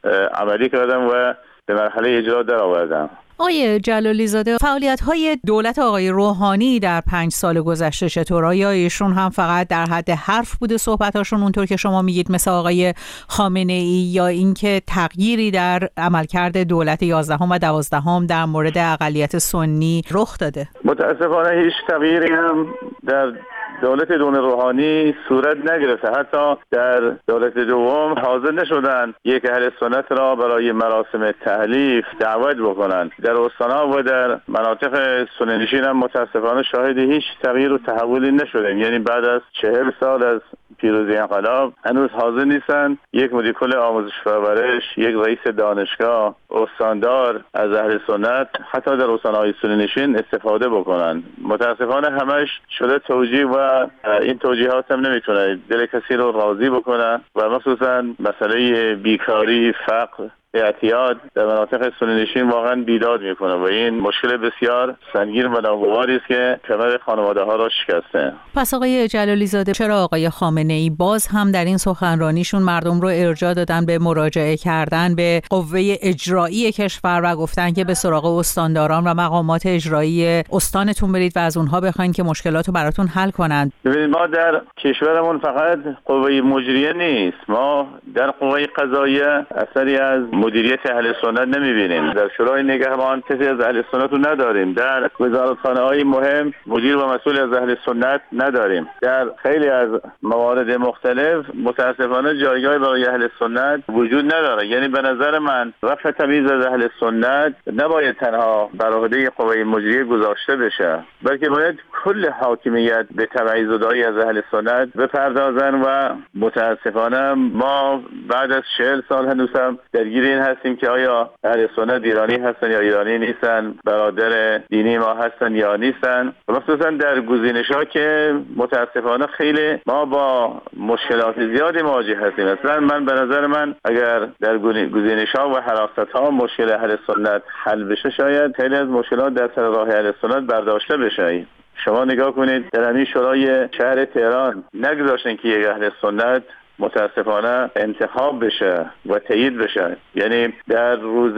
عملی کردم و به مرحله اجرا در آوردم. آقای جلالی زاده، فعالیت‌های دولت آقای روحانی در 5 سال گذشته چطور؟ آیا ایشون هم فقط در حد حرف بوده صحبتاشون اونطور که شما میگید مثل آقای خامنه‌ای، یا اینکه تغییری در عملکرد دولت 11 و 12 در مورد اقلیت سنی رخ داده؟ متاسفانه هیچ تغییری هم در دولت روحانی صورت نگرفته. حتی در دولت دوم حاضر نشدن یک اهل سنت را برای مراسم تحلیف دعوت بکنند. در استان‌ها و در مناطق سنی‌نشین هم متاسفانه شاهد هیچ تغییر و تحولی نشدیم. یعنی بعد از 40 سال از پیروزی انقلاب هنوز حاضر نیستن یک مدیر کل آموزش و پرورش، یک رئیس دانشگاه، استاندار از اهل سنت حتی در استان‌های سنی‌نشین استفاده بکنن. متاسفانه همش شده توجیه و این توجیهات هم نمیتونه دل کسی رو راضی بکنه و مخصوصا مسئله بیکاری، فقر، اعتیاد در مناطق سنی‌نشین واقعا بیداد میکنه و این مشکل بسیار سنگین و ناگواری است که کمر خانواده ها را شکسته. پس آقای جلالی زاده، چرا آقای خامنه‌ای باز هم در این سخنرانیشون مردم رو ارجاع دادن به مراجعه کردن به قوه اجرایی کشور و گفتن که به سراغ استانداران و مقامات اجرایی استانتون برید و از اونها بخواید که مشکلات رو براتون حل کنند؟ ببینید، ما در کشورمون فقط قوه مجریه نیست، ما در قوه قضاییه اثری از مدیریت اهل سنت نمیبینیم. در شورای نگهبان کسی از اهل سنت رو نداریم. در وزارتخانه‌های مهم مدیر و مسئول از اهل سنت نداریم. در خیلی از موارد مختلف متاسفانه جایگاه برای اهل سنت وجود نداره. یعنی به نظر من رفع تمیز از اهل سنت نباید تنها بر عهده قوه مجریه گذاشته بشه، بلکه باید کل حاکمیت به تبعیض و دایی از اهل سنت بپردازن و متاسفانه ما بعد از 40 سال هنوز هم درگیر این هستیم که آیا اهل سنت ایرانی هستن یا ایرانی نیستن، برادر دینی ما هستن یا نیستن. خصوصا در گزینش‌ها که متاسفانه خیلی ما با مشکلات زیادی مواجه هستیم. اصلا من به نظر من اگر در گزینش‌ها و حراست‌ها مشکل اهل سنت حل بشه، شاید خیلی از مشکلات در سر راه اهل سنت برداشته بشه. شما نگاه کنید، در همین شورای شهر تهران نگذاشتن که یک اهل سنت متاسفانه انتخاب بشه و تایید بشه. یعنی در روز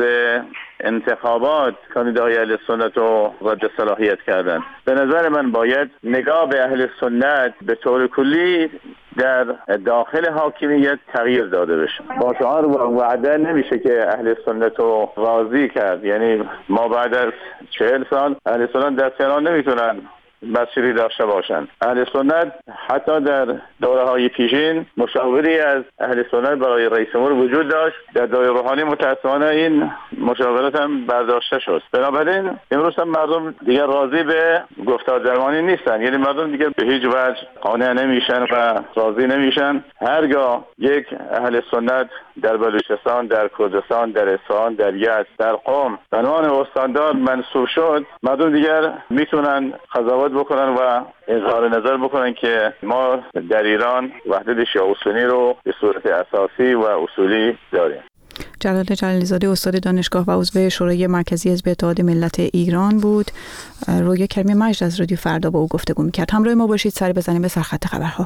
انتخابات کاندیدای اهل سنت رو رد صلاحیت کردن. به نظر من باید نگاه به اهل سنت به طور کلی در داخل حاکمیت تغییر داده بشه. با شعار و وعده نمیشه که اهل سنت رو راضی کرد. یعنی ما بعد از 40 سال اهل سنت در تهران نمیتونن مسئولی داشته باشند. اهل سنت حتی در دوره‌های پیشین مشاوری از اهل سنت برای رئیس جمهور وجود داشت. در دوره روحانی متأسفانه این مشاورات هم برداشته شد. بنابراین امروز هم مردم دیگر راضی به گفتار درمانی نیستن. یعنی مردم دیگر به هیچ وجه قانع نمیشن و راضی نمیشن. هرگاه یک اهل سنت در بلوچستان، در کردستان، در اصفهان، در یزد، در قم به عنوان استاندار منصوب شد، مردم دیگر میتونن قضاوت بکنن و اظهار نظر بکنن که ما در ایران وحدت شیعه و سنی رو به صورت اساسی و اصولی داریم. جلال جلالی زاده استاد دانشگاه و عضو شورای مرکزی حزب اتحاد ملت ایران بود. رویا کریمی مجد از رادیو فردا با او گفتگو می‌کرد. همراه ما باشید، سری بزنیم به سرخط خبرها.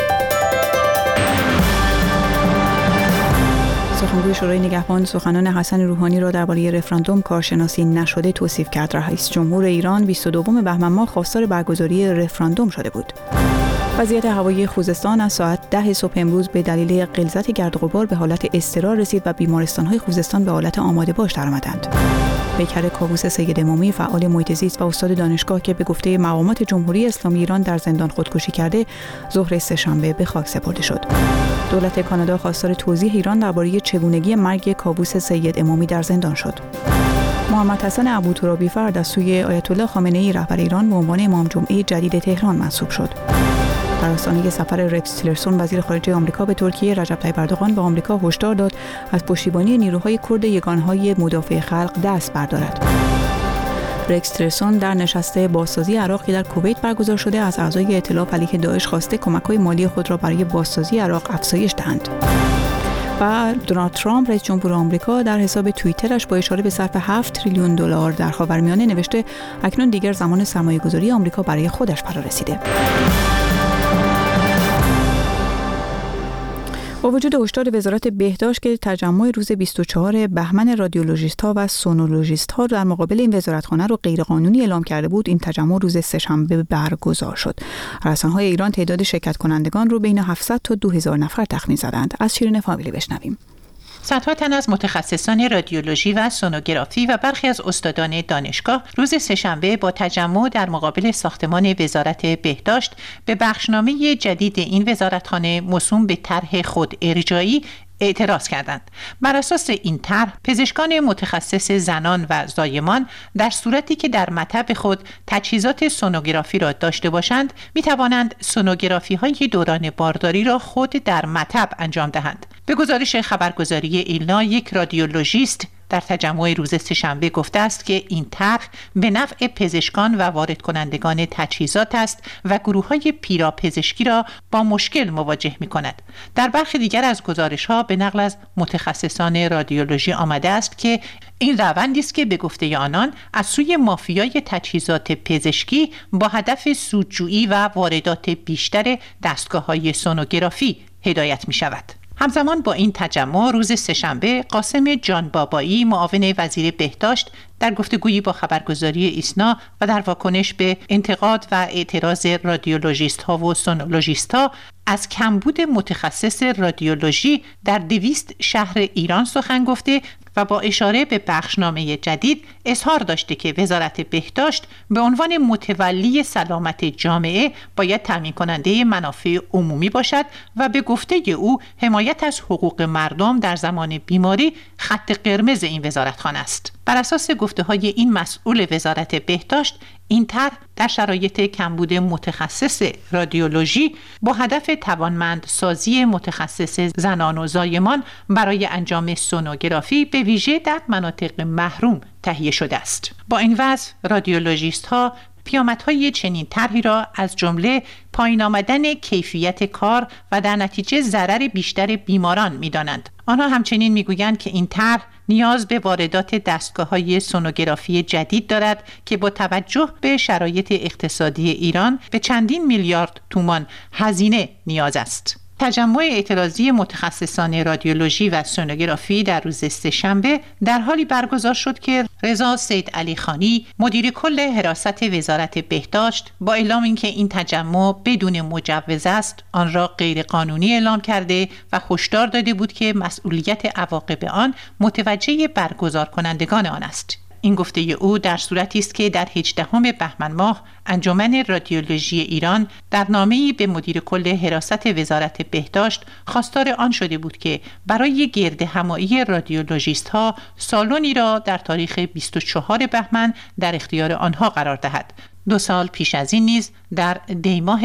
سخنگوی شورای نگهبان سخنان حسن روحانی را درباره رفراندوم کارشناسی نشده توصیف کرد. رئیس جمهور ایران 22 بهمن ماه خواستار برگزاری رفراندوم شده بود. وضعیت هوایی خوزستان از ساعت 10 صبح امروز به دلیل غلظت گرد و غبار به حالت اضطرار رسید و بیمارستان‌های خوزستان به حالت آماده باش درآمدند. پیکر کاووس سید امامی فعال محیط زیست و استاد دانشگاه که به گفته مقامات جمهوری اسلامی ایران در زندان خودکشی کرده، ظهر سه‌شنبه به خاک سپرده شد. دولت کانادا خواستار توضیح ایران درباره چگونگی مرگ کاووس سید امامی در زندان شد. محمد حسن ابوترابی فرد از سوی آیت الله خامنه‌ای رهبر ایران به عنوان امام جمعه جدید تهران منصوب شد. در آستانه سفر رکس تیلرسون وزیر خارجه آمریکا به ترکیه، رجب طیب اردوغان به آمریکا هشدار داد از پشتیبانی نیروهای کرد یگانهای مدافع خلق دست بردارد. رکس تیلرسون در نشست بازسازی عراق که در کویت برگزار شده از اعضای ائتلاف علیه داعش خواسته کمک‌های مالی خود را برای بازسازی عراق افزایش دهند. و دونالد ترامپ رئیس جمهور آمریکا در حساب توییترش با اشاره به صرف 7 تریلیون دلار در خاورمیانه نوشته اکنون دیگر زمان سرمایه‌گذاری آمریکا برای خودش فرا رسیده. با وجود هشدار وزارت بهداشت که تجمع روز 24 بهمن رادیولوژیست‌ها و سونولوژیست‌ها در مقابل این وزارتخانه رو غیرقانونی اعلام کرده بود، این تجمع روز سه‌شنبه برگزار شد. رسانه‌های ایران تعداد شرکت کنندگان رو بین 700 تا 2000 نفر تخمین زدند. از شیرین فامیلی بشنویم. صدها تن از متخصصان رادیولوژی و سونوگرافی و برخی از استادان دانشگاه روز سه‌شنبه با تجمع در مقابل ساختمان وزارت بهداشت به بخشنامه جدید این وزارتخانه موسوم به طرح خود ارجاعی اعتراض کردند. بر اساس این طرح پزشکان متخصص زنان و زایمان در صورتی که در مطب خود تجهیزات سونوگرافی را داشته باشند می توانند سونوگرافی های دوران بارداری را خود در مطب انجام دهند. به گزارش خبرگزاری ایلنا، یک رادیولوژیست در تجمع روز سه‌شنبه گفته است که این طرح به نفع پزشکان و وارد کنندگان تجهیزات است و گروه‌های پیراپزشکی را با مشکل مواجه می‌کند. در برخی دیگر از گزارش‌ها به نقل از متخصصان رادیولوژی آمده است که این روندی است که به گفته آنان از سوی مافیای تجهیزات پزشکی با هدف سودجویی و واردات بیشتر دستگاه‌های سونوگرافی هدایت می‌شود. همزمان با این تجمع روز سه‌شنبه قاسم جان بابایی معاون وزیر بهداشت در گفتگویی با خبرگزاری ایسنا و در واکنش به انتقاد و اعتراض رادیولوژیست ها و سونولوژیست ها از کمبود متخصص رادیولوژی در 200 شهر ایران سخن گفته و با اشاره به بخشنامه جدید اظهار داشته که وزارت بهداشت به عنوان متولی سلامت جامعه باید تامین کننده منافع عمومی باشد و به گفته او حمایت از حقوق مردم در زمان بیماری خط قرمز این وزارتخانه است. بر اساس گفته‌های این مسئول وزارت بهداشت، این طرح در شرایط کمبود متخصص رادیولوژی با هدف توانمندسازی متخصص زنان و زایمان برای انجام سونوگرافی به ویژه در مناطق محروم تهیه شده است. با این وضع رادیولوژیست‌ها پیامدهای چنین طرحی را از جمله پایین آمدن کیفیت کار و در نتیجه ضرر بیشتر بیماران می‌دانند. آنها همچنین می‌گویند که این طرح نیاز به واردات دستگاه‌های سونوگرافی جدید دارد که با توجه به شرایط اقتصادی ایران به چندین میلیارد تومان هزینه نیاز است. تجمع اعتراضی متخصصان رادیولوژی و سونوگرافی در روز سه‌شنبه در حالی برگزار شد که رضا سید علی خانی مدیر کل حراست وزارت بهداشت با اعلام اینکه این تجمع بدون مجوز است، آن را غیر قانونی اعلام کرده و هشدار داده بود که مسئولیت عواقب آن متوجه برگزار کنندگان آن است. این گفته او در صورتی است که در 18 بهمن ماه انجمن رادیولوژی ایران در نامه‌ای به مدیر کل حراست وزارت بهداشت خواستار آن شده بود که برای گرد همایی رادیولوژیست‌ها سالنی را در تاریخ 24 بهمن در اختیار آنها قرار دهد. 2 سال پیش از این نیز در دی‌ماه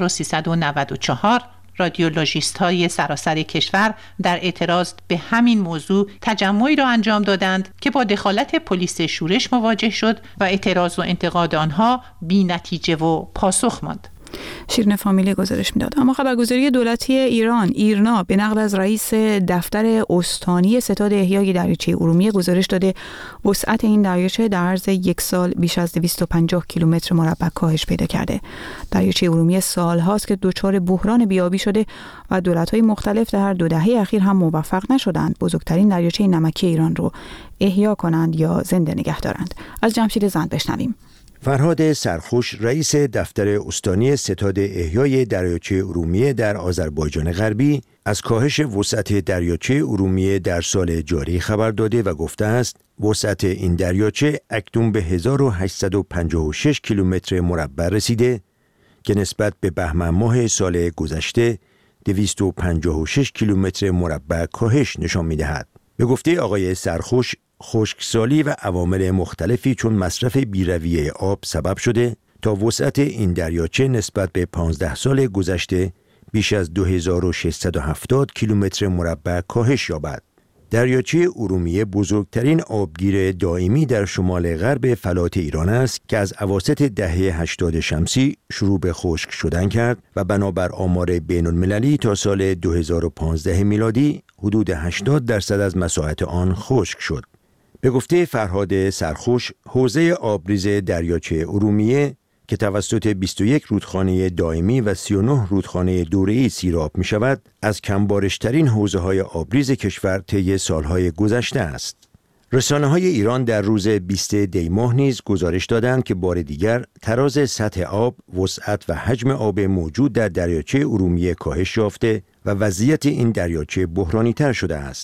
1394 رادیولوژیست‌های سراسر کشور در اعتراض به همین موضوع تجمعی را انجام دادند که با دخالت پلیس شورش مواجه شد و اعتراض و انتقاد آنها بی نتیجه و پاسخ ماند. شیرین فامیلی گزارش میداد. اما خبرگزاری دولتی ایران ایرنا به نقل از رئیس دفتر استانی ستاد احیای دریاچه ارومیه گزارش داده وسعت این دریاچه در عرض یک سال بیش از 250 کیلومتر مربع کاهش پیدا کرده. دریاچه ارومیه سالهاست که دچار بحران بیابی شده و دولت‌های مختلف در 2 دهه اخیر هم موفق نشدند بزرگترین دریاچه نمکی ایران رو احیا کنند یا زنده نگه دارند. از جمشید زند بشنویم. فرهاد سرخوش رئیس دفتر استانی ستاد احیای دریاچه ارومیه در آذربایجان غربی از کاهش وسعت دریاچه ارومیه در سال جاری خبر داده و گفته است وسعت این دریاچه اکنون به 1856 کیلومتر مربع رسیده که نسبت به بهمن ماه سال گذشته 256 کیلومتر مربع کاهش نشان می‌دهد. به گفته آقای سرخوش خشکسالی و عوامل مختلفی چون مصرف بی‌رویه آب سبب شده تا وسعت این دریاچه نسبت به 15 سال گذشته بیش از 2670 کیلومتر مربع کاهش یابد. دریاچه ارومیه بزرگترین آبگیر دائمی در شمال غرب فلات ایران است که از اواسط دهه 80 شمسی شروع به خشک شدن کرد و بنابر آمار بین المللی تا سال 2015 میلادی حدود 80% از مساحت آن خشک شد. به گفته فرهاد سرخوش، حوزه آبریز دریاچه ارومیه که توسط 21 رودخانه دائمی و 39 رودخانه دوره‌ای سیراب می شود، از کمبارشترین حوزه‌های آبریز کشور طی سالهای گذشته است. رسانه‌های ایران در روز 20 دی ماه نیز گزارش دادند که بار دیگر تراز سطح آب، وسعت و حجم آب موجود در دریاچه ارومیه کاهش یافته و وضعیت این دریاچه بحرانی‌تر شده است.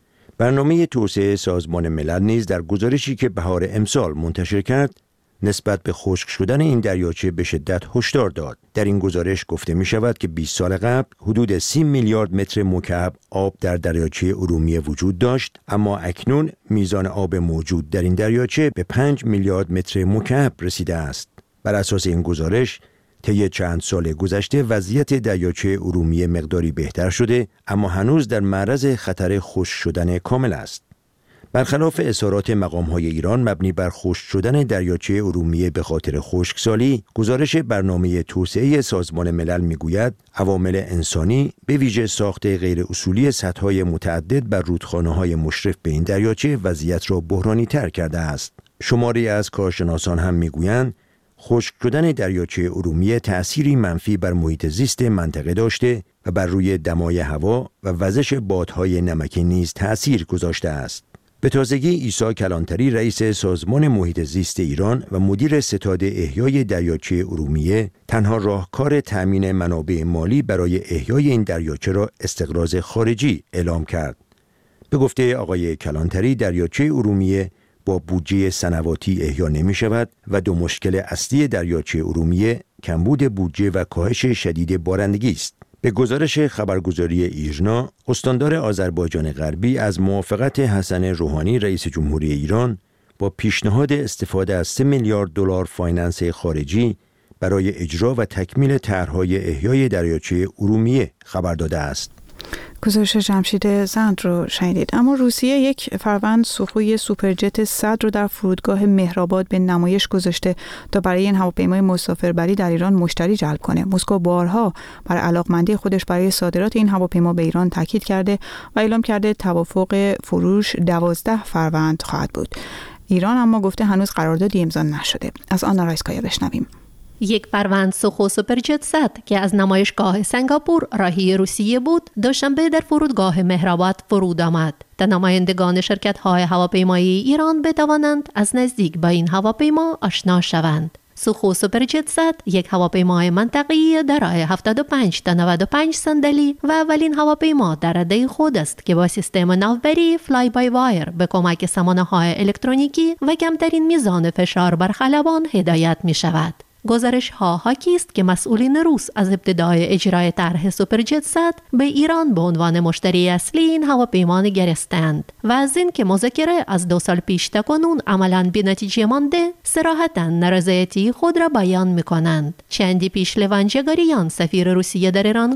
برنامه توسعه سازمان ملل نیز در گزارشی که بهار امسال منتشر کرد نسبت به خشک شدن این دریاچه به شدت هشدار داد. در این گزارش گفته می شود که 20 سال قبل حدود 30 میلیارد متر مکعب آب در دریاچه ارومیه وجود داشت، اما اکنون میزان آب موجود در این دریاچه به 5 میلیارد متر مکعب رسیده است. بر اساس این گزارش طی چند سال گذشته وضعیت دریاچه ارومیه مقداری بهتر شده، اما هنوز در معرض خطر خشک شدن کامل است. برخلاف اظهارات مقام‌های ایران مبنی بر خشک شدن دریاچه ارومیه به خاطر خشکسالی، گزارش برنامه توسعه سازمان ملل میگوید عوامل انسانی به ویژه ساخت غیر اصولی سدهای متعدد بر رودخانه‌های مشرف به این دریاچه وضعیت را بحرانی‌تر کرده است. شماری از کارشناسان هم میگویند خشک شدن دریاچه ارومیه تأثیری منفی بر محیط زیست منطقه داشته و بر روی دمای هوا و وزش بادهای نمکی نیز تأثیر گذاشته است. به تازگی عیسی کلانتری رئیس سازمان محیط زیست ایران و مدیر ستاد احیای دریاچه ارومیه تنها راهکار تأمین منابع مالی برای احیای این دریاچه را استقراض خارجی اعلام کرد. به گفته آقای کلانتری دریاچه ارومیه با بودجه سنواتی احیا نمی شود و 2 مشکل اصلی دریاچه ارومیه کمبود بودجه و کاهش شدید بارندگی است. به گزارش خبرگزاری ایرنا، استاندار آذربایجان غربی از موافقت حسن روحانی رئیس جمهوری ایران با پیشنهاد استفاده از 3 میلیارد دلار فایننس خارجی برای اجرا و تکمیل طرح‌های احیای دریاچه ارومیه خبر داده است. گزارش جمشید زند رو شنیدید. اما روسیه یک فروند سوخوی سوپرجت 100 رو در فرودگاه مهرآباد به نمایش گذاشته تا برای این هواپیمای مسافربری در ایران مشتری جلب کنه. مسکو بارها بر علاقمندی خودش برای صادرات این هواپیما به ایران تاکید کرده و اعلام کرده توافق فروش 12 فروند خواهد بود. ایران اما گفته هنوز قراردادی امضا نشده. از آنا رایسکایا بشنویم. یک فروند سوخو سوپرجت 100 که از نمایشگاه سنگاپور راهی روسیه بود دوشنبه در فرودگاه مهرآباد فرود آمد تا نمایندگان شرکت‌های هواپیمایی ایران بتوانند از نزدیک با این هواپیما آشنا شوند. سوخو سوپرجت 100 یک هواپیمای منطقه‌ای دارای 75 تا 95 صندلی و اولین هواپیما در رده خود است که با سیستم ناوبری فلای بای وایر به کمک سامانه‌های الکترونیکی و کمترین میزان فشار بر خلبان هدایت می‌شود. گزارش ها حاکی است که مسئولین روس از ابتدای اجرای طرح سوپرجت 100 به ایران به عنوان مشتری اصلی این هواپیما نگرستند و از این که مذاکره از 2 سال پیش تا کنون عملاً بی نتیجه مانده صراحتاً نارضایتی خود را بیان می‌کنند. چندی پیش لوان جگاریان سفیر روسیه در ایران گفت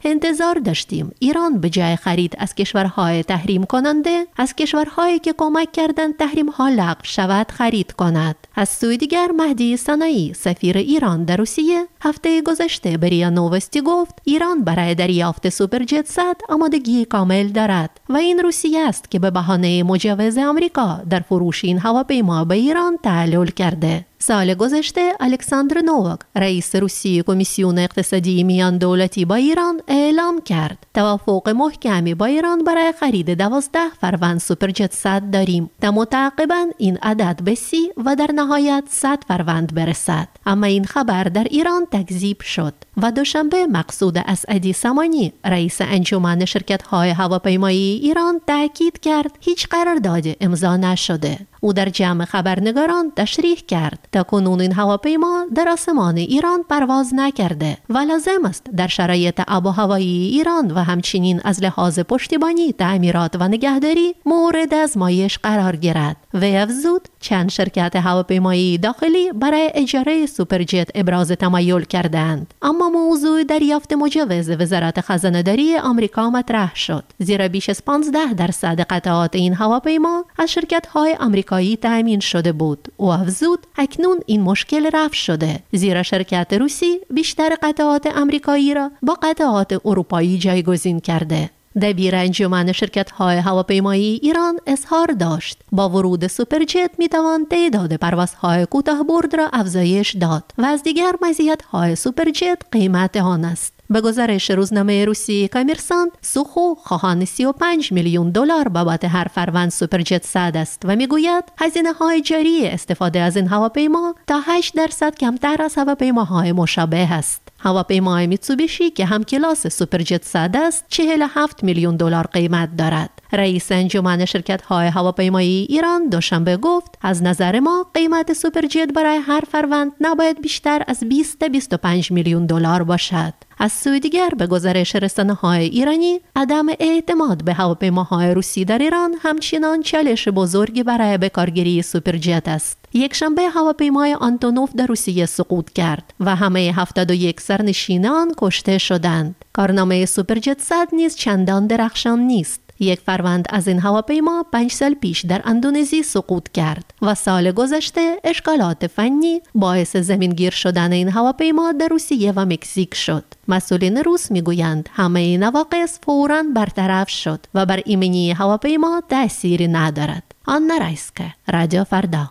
انتظار داشتیم ایران به جای خرید از کشورهای تحریم کننده از کشورهایی که کمک کردند تحریم ها لغو شود خرید کند. از سوی دیگر مهدی صناعی سفیر ایران در روسیه هفته گذشته به ریا نووستی گفت ایران برای دریافت سوپرجت 100 آمادگی کامل دارد و این روسیه است که به بهانه مجوز آمریکا در فروش این هواپیما به ایران تعلل کرده. سال گذشته الکساندر نوواک رئیس روسیه کمیسیون اقتصادی میان دولتی با ایران اعلام کرد توافق محکمی با ایران برای خرید 12 فروند سوپرجت 100 داریم تا متعاقباً این عدد به 30 و در نهایت 100 فروند برسد. اما این خبر در ایران تکذیب شد و دوشنبه مقصود اسعدی سمانی رئیس انجمن شرکت‌های هواپیمایی ایران تاکید کرد هیچ قرارداد امضا نشده. او در جمع خبرنگاران تشریح کرد تا کنون این هواپیما در آسمان ایران پرواز نکرده و لازم است در شرایط آب و هوایی ایران و همچنین از لحاظ پشتیبانی، تعمیرات و نگهداری مورد آزمایش قرار گیرد. وی افزود چند شرکت هواپیمایی داخلی برای اجاره سوپرجت ابراز تمایل کردند، اما موضوع دریافت مجوز وزارت خزانه‌داری آمریکا مطرح شد، زیرا بیش از 15% قطعات این هواپیما از شرکت‌های آمریکایی تامین شده بود. او افزود اکنون این مشکل رفع شده، زیرا شرکت روسی بیشتر قطعات آمریکایی را با قطعات اروپایی جایگزین کرده. دبیر انجمن شرکت‌های هواپیمایی ایران اظهار داشت با ورود سوپرجت می‌توان تعداد پروازهای کوتاه‌برد را افزایش داد و از دیگر مزیت‌های سوپرجت قیمت آن است. به گزارش روزنامه روسی کامرسانت، سوخو خواهان 35 میلیون دلار بابت هر فروند سوپرجت 100 است و میگوید هزینه‌های جاری استفاده از این هواپیما تا 8% کمتر از هواپیماهای مشابه است. هواپیمای میتسوبیشی که هم کلاس سوپرجت 100 است 47 میلیون دلار قیمت دارد. رئیس انجمن شرکت‌های هواپیمایی ایران دوشنبه گفت از نظر ما قیمت سوپرجت برای هر فروند نباید بیشتر از 20 تا 25 میلیون دلار باشد. از سوی دیگر به گزارش رسانه‌های ایرانی عدم اعتماد به هواپیماهای روسی در ایران همچنان چالش بزرگی برای بکارگیری سوپرجت است. یک شنبه هواپیمای آنتونوف در روسیه سقوط کرد و همه 71 سرنشین آن کشته شدند. کارنامه سوپرجت 100 نیز چندان درخشان نیست. یک فروند از این هواپیما 5 سال پیش در اندونزی سقوط کرد و سال گذشته اشکالات فنی باعث زمینگیر شدن این هواپیما در روسیه و مکزیک شد. مسئولین روس میگویند همه این نواقص فوراً برطرف شد و بر ایمنی هواپیما تأثیری ندارد. آنا رایسکه، رادیو فردا.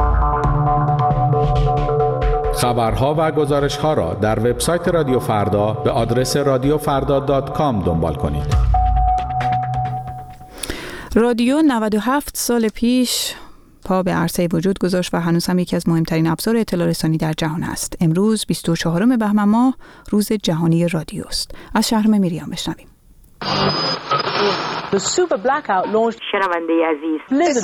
خبرها و گزارش‌ها را در وبسایت رادیو فردا به آدرس radiofarda.com دنبال کنید. رادیو 97 سال پیش پا به عرصه وجود گذاشت و هنوز هم یکی از مهمترین ابزار اطلاع رسانی در جهان است. امروز 24 بهمن ماه روز جهانی رادیو است. از شهرام میریام بشنویم. شنونده عزیز،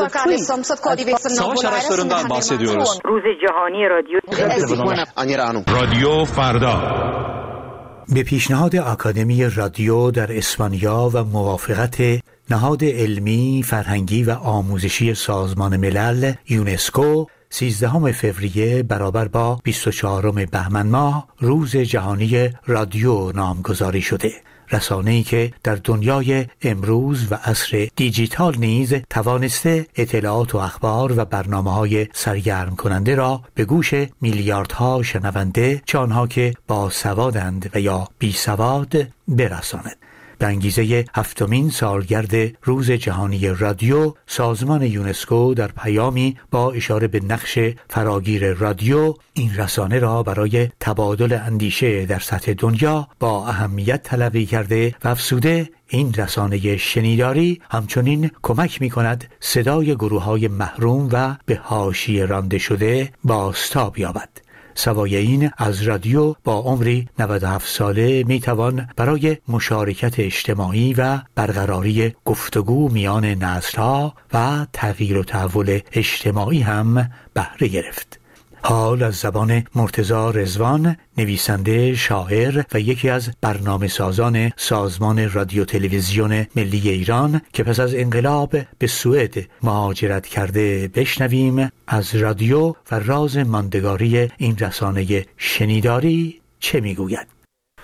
روز جهانی رادیو. رادیو فردا. به پیشنهاد آکادمی رادیو در اسپانیا و موافقت نهاد علمی، فرهنگی و آموزشی سازمان ملل یونسکو 13 فوریه برابر با 24 بهمن ماه روز جهانی رادیو نامگذاری شده. رسانه‌ای که در دنیای امروز و عصر دیجیتال نیز توانسته اطلاعات و اخبار و برنامه‌های سرگرم کننده را به گوش میلیاردها شنونده، چه آنها که باسوادند و یا بیسواد، برساند. به انگیزه 7مین سالگرد روز جهانی رادیو، سازمان یونسکو در پیامی با اشاره به نقش فراگیر رادیو این رسانه را برای تبادل اندیشه در سطح دنیا با اهمیت تلقی کرده و افزوده این رسانه شنیداری همچنین کمک می کند صدای گروه‌های محروم و به حاشیه رانده شده بازتاب یابد. سوای این، از رادیو با عمری 97 ساله می توان برای مشارکت اجتماعی و برقراری گفتگو میان نسل‌ها و تغییر و تحول اجتماعی هم بهره گرفت. حال از زبان مرتضی رضوان، نویسنده، شاعر و یکی از برنامه‌سازان سازمان رادیو تلویزیون ملی ایران که پس از انقلاب به سوئد مهاجرت کرده، بشنویم از رادیو و راز ماندگاری این رسانه شنیداری چه میگوید.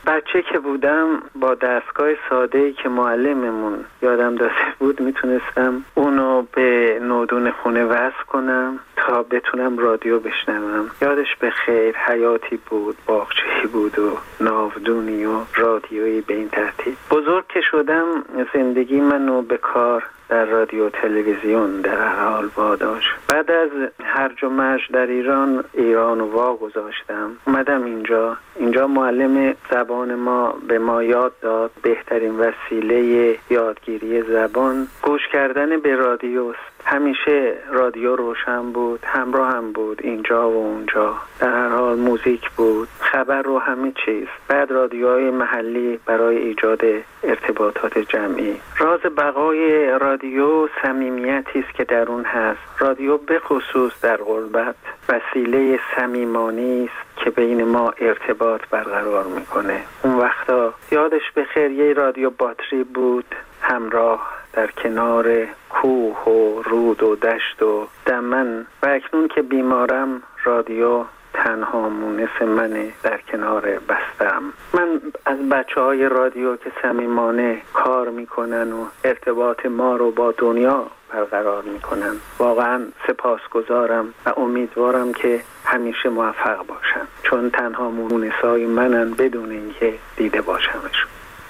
بچه که بودم با دستگاه ساده‌ای که معلممون یادم داده بود میتونستم اونو به نودون خونه وصل کنم تا بتونم رادیو بشنوم. یادش به خیر، حیاتی بود، باغچه‌ای بود و ناودونی و رادیویی به این ترتیب. بزرگ که شدم زندگی منو به کار در رادیو تلویزیون در هر حال واداشت. بعد از هرج و مرج در ایران وا گذاشتم. اومدم اینجا معلم زبان ما به ما یاد داد بهترین وسیله یادگیری زبان گوش کردن به رادیوست. همیشه رادیو روشن بود، همراه هم بود، اینجا و اونجا، در هر حال موزیک بود، خبر و همه چیز. بعد رادیوهای محلی برای ایجاد ارتباطات جمعی. راز بقای رادیو صمیمیتی است که در اون هست. رادیو به خصوص در غربت وسیله صمیمانه است که بین ما ارتباط برقرار میکنه. اون وقتا یادش بخیر یه رادیو باتری بود همراه در کنار کوه و رود و دشت و دمن، و اکنون که بیمارم رادیو تنها مونس منه در کنار بستم. من از بچه‌های رادیو که صمیمانه کار میکنن و ارتباط ما رو با دنیا برقرار میکنن واقعا سپاسگزارم و امیدوارم که همیشه موفق باشن، چون تنها مونسای منن بدون اینکه دیده باشمشون.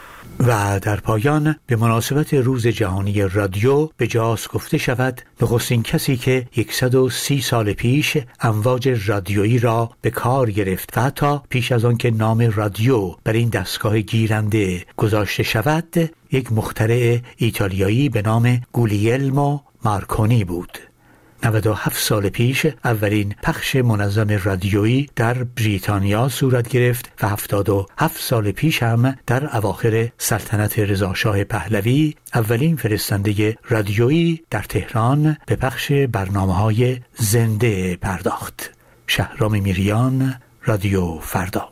و در پایان به مناسبت روز جهانی رادیو به جاست گفته شود نخستین کسی که 130 سال پیش امواج رادیویی را به کار گرفت و حتی پیش از آن که نام رادیو بر این دستگاه گیرنده گذاشته شود یک مخترع ایتالیایی به نام گولیلمو مارکونی بود. 97 سال پیش اولین پخش منظم رادیویی در بریتانیا صورت گرفت و 77 سال پیش هم در اواخر سلطنت رضاشاه پهلوی اولین فرستنده رادیویی در تهران به پخش برنامه‌های زنده پرداخت. شهرام میریان، رادیو فردا.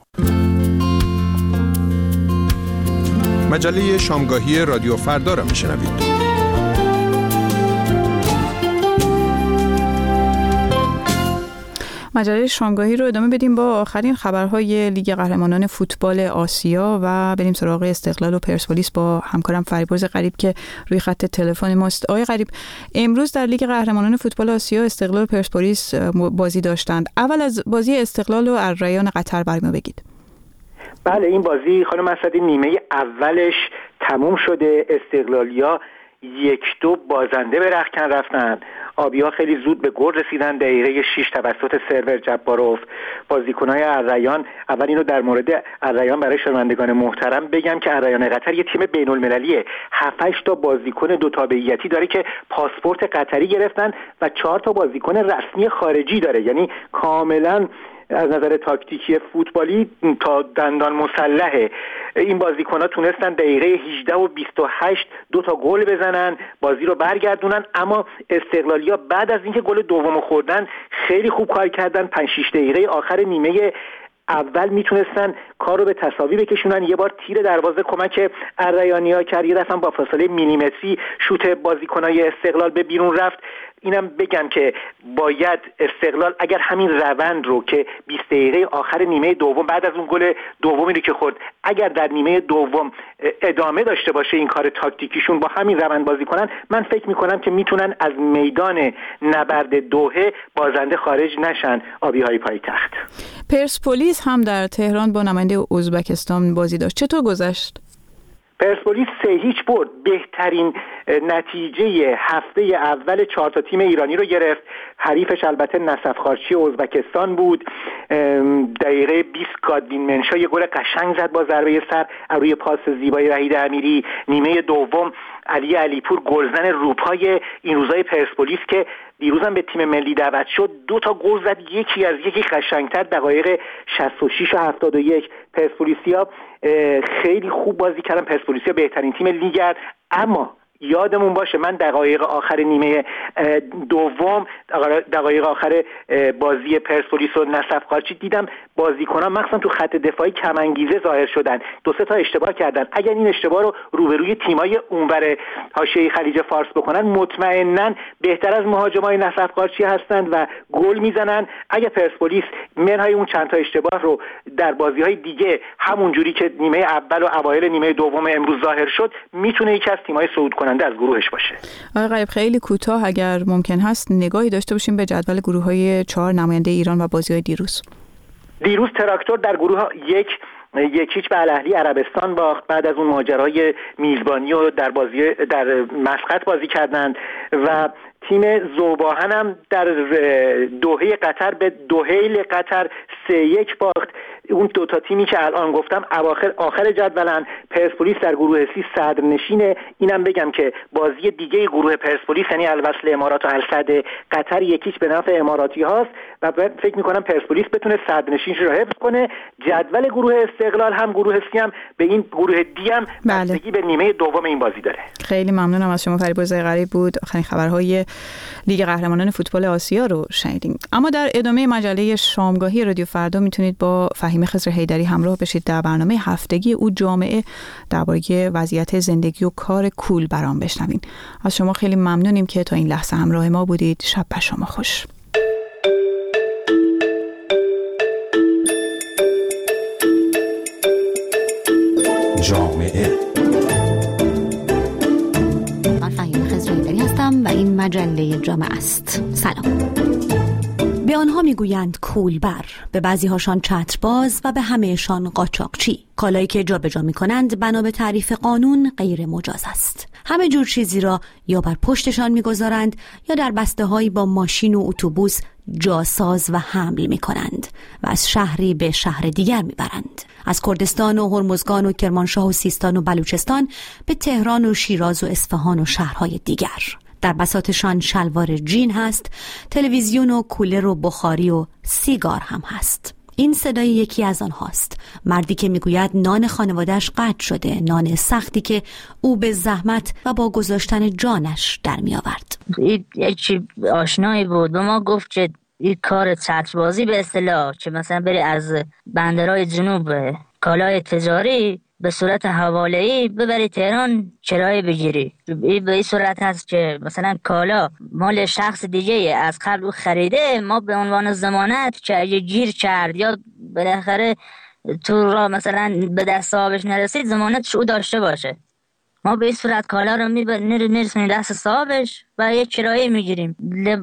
مجله شامگاهی رادیو فردا را میشنوید. مجله شامگاهی رو ادامه بدیم با آخرین خبرهای لیگ قهرمانان فوتبال آسیا و بریم سراغ استقلال و پرسپولیس با همکارم فریبرز غریب که روی خط تلفن ماست. آقای غریب، امروز در لیگ قهرمانان فوتبال آسیا استقلال و پرسپولیس بازی داشتند. اول از بازی استقلال و الریان قطر برمی بگید. بله، این بازی خانم اسدی نیمه اولش تموم شده. استقلالیا 1-2 بازنده به رختکن رفتن. آبی‌ها خیلی زود به گل رسیدن. دقیقه 6 توسط سرور جباروف. بازیکن‌های الریان، اول اینو در مورد الریان برای شنوندگان محترم بگم که الریان قطر یه تیم بین‌المللیه. 7-8 تا بازیکن دو تابعیتی داره که پاسپورت قطری گرفتن و 4 تا بازیکن رسمی خارجی داره. یعنی کاملاً از نظر تاکتیکی فوتبالی تا دندان مسلحه. این بازیکن‌ها تونستن دقیقه 18 و 28 2 تا گل بزنن، بازی رو برگردونن. اما استقلالیا بعد از اینکه گل دومو خوردن خیلی خوب کار کردن. 5-6 دقیقه آخر نیمه اول میتونستن کار رو به تساوی بکشونن. یه بار تیر دروازه کمک الریانیا کرد، یه دفعه با فاصله میلیمتری شوت بازیکنای استقلال به بیرون رفت. اینم بگم که باید استقلال اگر همین روند رو که 20 دقیقه آخر نیمه دوم بعد از اون گل دومی رو که خورد، اگر در نیمه دوم ادامه داشته باشه این کار تاکتیکیشون با همین روند بازی کنن، من فکر میکنم که میتونن از میدان نبرد دوحه بازنده خارج نشن آبی‌های پایتخت. پرسپولیس هم در تهران با نماینده ازبکستان بازی داشت. چطور گذشت؟ پرسپولیس 3-0 برد. بهترین نتیجه هفته اول 4 تا تیم ایرانی رو گرفت. حریفش البته نسفخارچی ازبکستان بود. دقیقه 20 گادوین منشا یه گل قشنگ زد با ضربه سر روی پاس زیبای وحید امیری. نیمه دوم علی علیپور گلزن روپای این روزای پرسپولیس که دیروزم به تیم ملی دعوت شد 2 تا گل زد، یکی از یکی قشنگتر. دقایق 66 و 71 پرسپولیسیا خیلی خوب بازی کردن. پرسپولیسیا بهترین تیم لیگ، اما یادمون باشه من دقایق آخر نیمه دوم، دقایق آخر بازی پرسپولیس و نسف قارچی دیدم بازیکنان مخصوصا تو خط دفاعی کم انگیزه ظاهر شدن، 2-3 تا اشتباه کردن. اگر این اشتباه رو روبروی تیمای اونور حاشیه خلیج فارس بکنن مطمئناً بهتر از مهاجمای نسف قارچی هستند و گل میزنن. اگر پرسپولیس منهای اون چند تا اشتباه رو در بازی‌های دیگه همون جوری که نیمه اول و اوایل نیمه دوم امروز ظاهر شد، میتونه یکی از تیم‌های صعود کننده از گروهش باشه. آقای غریب خیلی کوتاه اگر ممکن هست نگاهی داشته باشیم به جدول گروه‌های 4 نماینده ایران و بازی‌های دیروز تراکتور در گروه 1 به الاهلی عربستان باخت. بعد از اون ماجرای میزبانی و در مسقط بازی کردند و تیم ذوباهن هم در دوحه قطر به دوحیل قطر 3-1 باخت. اون دو تا تیمی که الان گفتم آخر جدولن. پرسپولیس در گروه سی صدرنشینه. اینم بگم که بازی دیگه گروه پرسپولیس یعنی الوصل امارات و السد قطر 1-0 به نفع اماراتی هاست و فکر میکنم پرسپولیس بتونه صدرنشینش رو حفظ کنه. جدول گروه استقلال هم گروه سی هم به این گروه دی هم بستگی به نیمه دوم این بازی داره. خیلی ممنونم از شما فریبرز غریب بود. آخرین خبرهای لیگ قهرمانان فوتبال آسیا رو شنیدیم. اما در ادامه مجله شامگاهی رادیو فردا میتونید با فهیم خضر حیدری همراه بشید در برنامه هفتگی او جامعه درباره وضعیت زندگی و کار کول برام بشنوین. از شما خیلی ممنونیم که تا این لحظه همراه ما بودید. شب بر شما خوش. جامعه. من فهیم خضر حیدری هستم و این مجله جامعه است. سلام. به آنها میگویند کولبر، به بعضی هاشان چترباز و به همهشان قاچاقچی. کالایی که جابجا میکنند بنا به تعریف قانون غیر مجاز است. همه جور چیزی را یا بر پشتشان میگذارند یا در بسته‌هایی با ماشین و اتوبوس جاساز و حمل میکنند و از شهری به شهر دیگر میبرند. از کردستان و هرمزگان و کرمانشاه و سیستان و بلوچستان به تهران و شیراز و اصفهان و شهرهای دیگر. در بساطشان شلوار جین هست، تلویزیون و کولر و بخاری و سیگار هم هست. این صدای یکی از آنهاست. مردی که میگوید نان خانواده‌اش قطع شده، نان سختی که او به زحمت و با گذاشتن جانش در می آورد. این یکی آشنایی بود به ما گفت که این کار چتربازی به اصطلاح که مثلا بری از بندرهای جنوب کالای تجاری به صورت حواله‌ای ببری تهران کرایه بگیری. این به این صورت هست که مثلا کالا مال شخص دیگه از قبل خریده، ما به عنوان ضمانت که اگه گیر کرد یا بالاخره تو را مثلا به دست صاحبش نرسید ضمانتش او داشته باشه. ما به این صورت کالا رو میرسونیم دست صاحبش و یک کرایه میگیریم.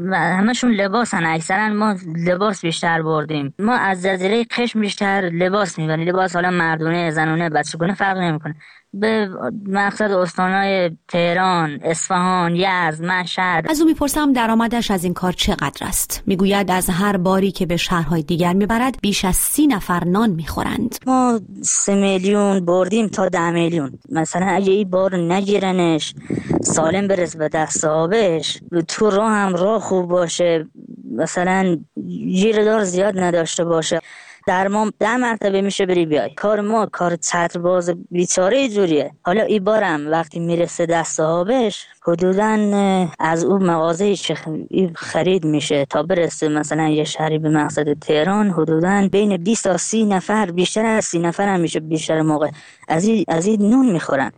همشون لباسن، اکثرا ما لباس بیشتر بردیم. ما از جزیره قشم بیشتر لباس میبریم. لباس حالا مردونه، زنونه، بچگونه فرق نمیکنه. به مقصد استانهای تهران، اصفهان، یزد، مشهد. از او میپرسم درآمدش از این کار چقدر است. میگوید از هر باری که به شهرهای دیگر میبرد بیش از 30 نفر نان میخورند. ما 3 میلیون بردیم تا 10 میلیون. مثلا اگه این بار نگیرنش سالم برس به دست صاحبش، تو راه هم راه خوب باشه، مثلا گیردار زیاد نداشته باشه، در ما 10 مرتبه میشه بری بیای. کار ما کار چترباز بیچاره جوریه. حالا این بارم وقتی میرسه دست صاحبش حدوداً از اون مغازه‌ای که خرید میشه تا برسه مثلا یه شهری به مقصد تهران حدوداً بین 20 تا 30 نفر، بیشتر از 30 نفر هم میشه بیشتر موقع از این نون میخورن.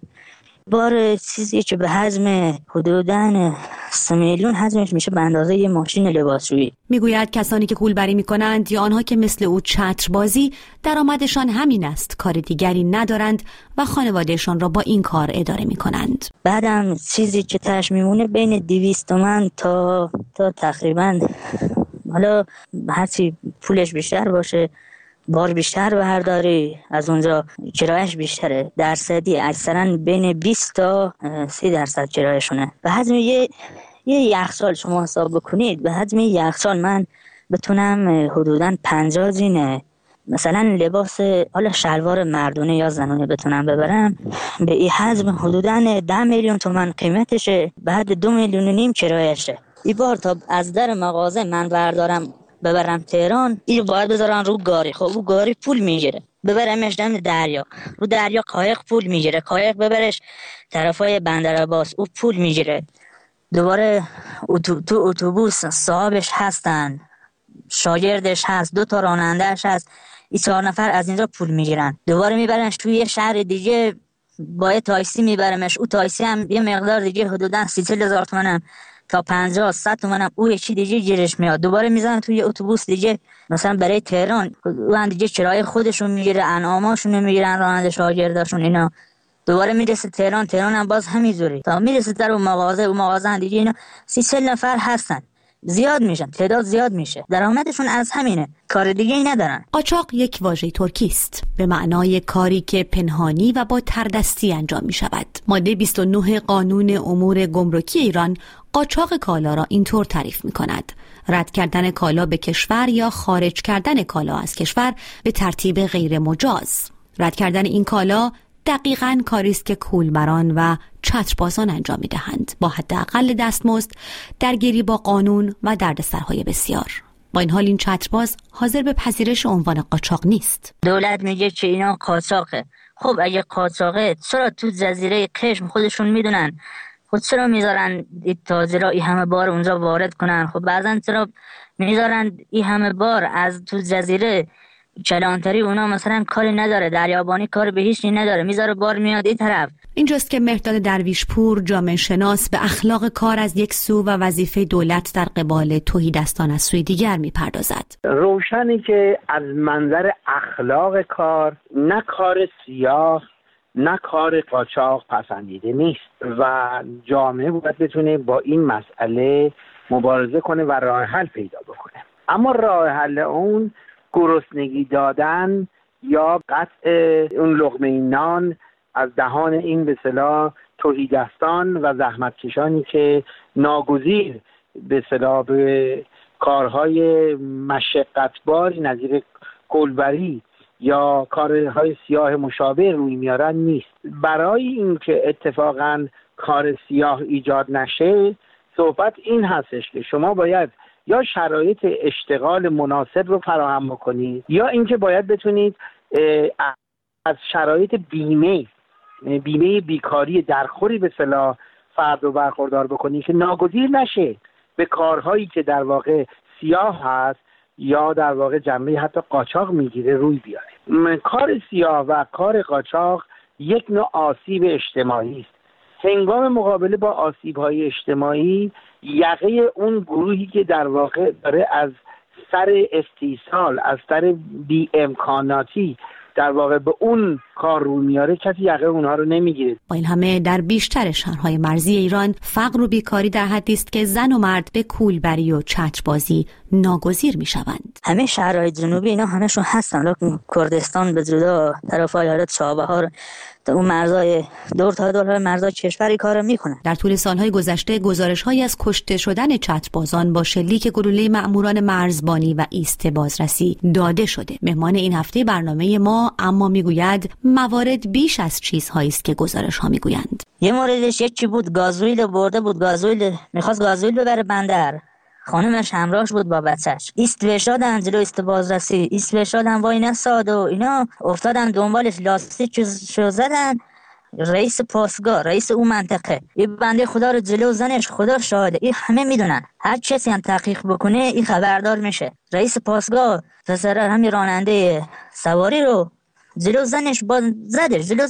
بار چیزی که به حجم حدوداً 3 میلیون حجمش میشه به اندازه یه ماشین لباسشویی. میگوید کسانی که کولبری میکنند یا آنها که مثل او چتربازی درآمدشان همین است، کار دیگری ندارند و خانوادهشان را با این کار اداره میکنند. بعدم چیزی که تاش میمونه بین 200 تومن تا تقریبا، حالا هرچی پولش بیشتر باشه بار بیشتر برداری، از اونجا کرایش بیشتره، درصدی اکثرا بین 20 تا 30% کرایشونه. به حجم یه یخچال شما حساب بکنید، به حجم یخچال من بتونم حدوداً 50 جینه مثلا لباس حالا شلوار مردونه یا زنونه بتونم ببرم، به این حجم حدوداً 10 میلیون تومان قیمتشه، بعد 2.5 میلیون کرایشه. این بار تا از در مغازه من بردارم ببرم تهران، این باید بذارن رو گاری. خب او گاری پول میگیره، ببرمش دم دریا، رو دریا قایق پول میگیره، قایق ببرش طرفای بندرعباس، او پول میگیره. دوباره تو اتوبوس صاحبش هستن، شاگردش هست، 2 تا رانندهش هست، این 4 نفر از اینجا پول میگیرن. دوباره میبرنش توی یه شهر دیگه، با یه تاکسی میبرمش، او تاکسی هم یه مقدار دیگه حدوداً 30,000 تومانم تا 50-100 تومانم او یکی دیگه گیرش میاد. دوباره میزنن توی اتوبوس دیگه مثلا برای تهران، اون دیگه کرایه خودشون میگیره، انعاماشون میگیرن، راننده شاگرداشون اینا. دوباره میرسه تهران هم باز همینجوری تا میرسه در اون مغازه دیگه. اینا 30-40 نفر هستن، زیاد میشن، تعداد زیاد میشه، درآمدشون از همینه، کار دیگه ای ندارن. قاچاق یک واژه ترکی است به معنای کاری که پنهانی و با تردستی انجام می شود. ماده 29 قانون امور گمرکی ایران قاچاق کالا را اینطور تعریف می کند: رد کردن کالا به کشور یا خارج کردن کالا از کشور به ترتیب غیر مجاز. رد کردن این کالا دقیقاً کاری است که کولبران و چتربازان انجام می‌دهند، با حداقل دستمزد، درگیری با قانون و دردسرهای بسیار. با این حال این چترباز حاضر به پذیرش عنوان قاچاق نیست. دولت میگه که اینا قاچاقه. خب اگه قاچاقه چرا تو جزیره قشم خودشون میدونن؟ خود چرا میذارن این تاجرها این همه بار اونجا وارد کنن؟ خب بعضن چرا میذارن این همه بار از تو جزیره کلانتری؟ اونا مثلا کاری نداره، دریابانی کار به هیچ نداره، میذاره بار میاد این طرف. اینجاست که مهرداد درویشپور، جامعه شناس، به اخلاق کار از یک سو و وظیفه دولت در قبال تهیدستان از سوی دیگر میپردازد. روشنی که از منظر اخلاق کار نه کار سیاه نه کار قاچاق پسندیده نیست و جامعه باید بتونه با این مسئله مبارزه کنه و راه حل پیدا بکنه. اما راه حل اون گرسنگی دادن یا قطع اون لقمه نان از دهان این به اصطلاح تهیدستان و زحمتکشانی که ناگزیر به اصطلاح به کارهای مشقتباری نظیر کولبری یا کارهای سیاه مشابه روی میارن نیست. برای اینکه اتفاقا کار سیاه ایجاد نشه، صحبت این هستش که شما باید یا شرایط اشتغال مناسب رو فراهم بکنید یا اینکه باید بتونید از شرایط بیمه بیکاری درخوری به اصطلاح فرد رو برخوردار بکنید که ناگزیر نشه به کارهایی که در واقع سیاه هست یا در واقع جنبه حتی قاچاق میگیره روی بیاره. کار سیاه و کار قاچاق یک نوع آسیب اجتماعی است. هنگام مقابله با آسیب‌های اجتماعی، یقه اون گروهی که در واقع داره از سر استیصال، از سر بی امکاناتی در واقع به اون کار رو میاره، کسی یقه اونها رو نمیگیره. با این همه در بیشتر شهرهای مرزی ایران فقر و بیکاری در حدی است که زن و مرد به کولبری و چتربازی ناگزیر میشوند. همه شهرهای جنوبی اینا همشون هستن، لکن کردستان به جدا، طرفای حالت شابهار، تا اون مرزای دور تا دور مرزای کشوری کار میکنن. در طول سالهای گذشته گزارش‌هایی از کشته شدن چتربازان با شلیک گلوله مأموران مرزبانی و ایست بازرسی داده شده. مهمان این هفته برنامه ما اما میگوید موارد بیش از چیزهایی است که گزارش‌ها میگویند. یه موردش یکی بود، گازوئیل برده بود، گازوئیل می‌خواست گازوئیل ببره بندر، خانمش همراهش بود با بچه‌ش. ایست وشادن جلو ایست بازرسی، ایست وشادن وای نساد و اینا افتادن دنبالش، لاستیکشو زدن. رئیس پاسگاه، رئیس اون منطقه، این بنده خدا رو جلو زنش، خدا شاهده، این همه میدونن، هر کسی هم تحقیق بکنه این خبردار میشه. رئیس پاسگاه پسر همین راننده سواری رو جلو زنش با زدش، جلو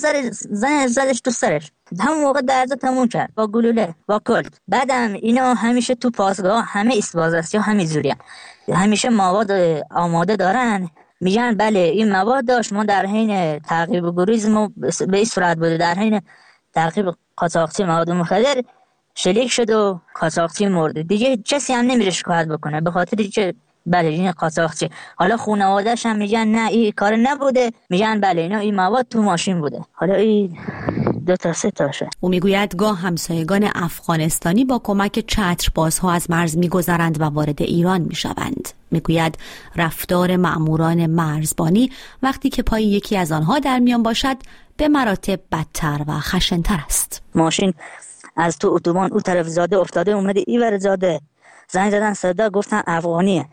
زدش تو سرش، همون موقع درزا تموم کرد با گلوله با کلت. بعدم اینا همیشه تو پاسگاه همه ایست بازرسی ها همیجوریه، همیشه مواد آماده دارن، میگن بله این مواد داشت، ما در حین تعقیب گریز ما به این صورت بوده، در حین تعقیب قاچاقچی مواد مخدر شلیک شد و قاچاقچی مرد. دیگه کسی هم نمیره شکایت بکنه به خاطر اینکه بله این قاچاقچی. حالا خانواده‌اش هم میگن نه این کار نبوده، میگن بله اینا این مواد تو ماشین بوده. حالا این 2 تا 3 تاشه. او میگوید گاه همسایگان افغانستانی با کمک چتربازها از مرز میگذرند و وارد ایران میشوند. میگوید رفتار مأموران مرزبانی وقتی که پای یکی از آنها در میان باشد به مراتب بدتر و خشن‌تر است. ماشین از تو اتوبان او طرف زاده افتاده، اومده اینور زاده، زنگ زدن صدا، گفتن افغانیه.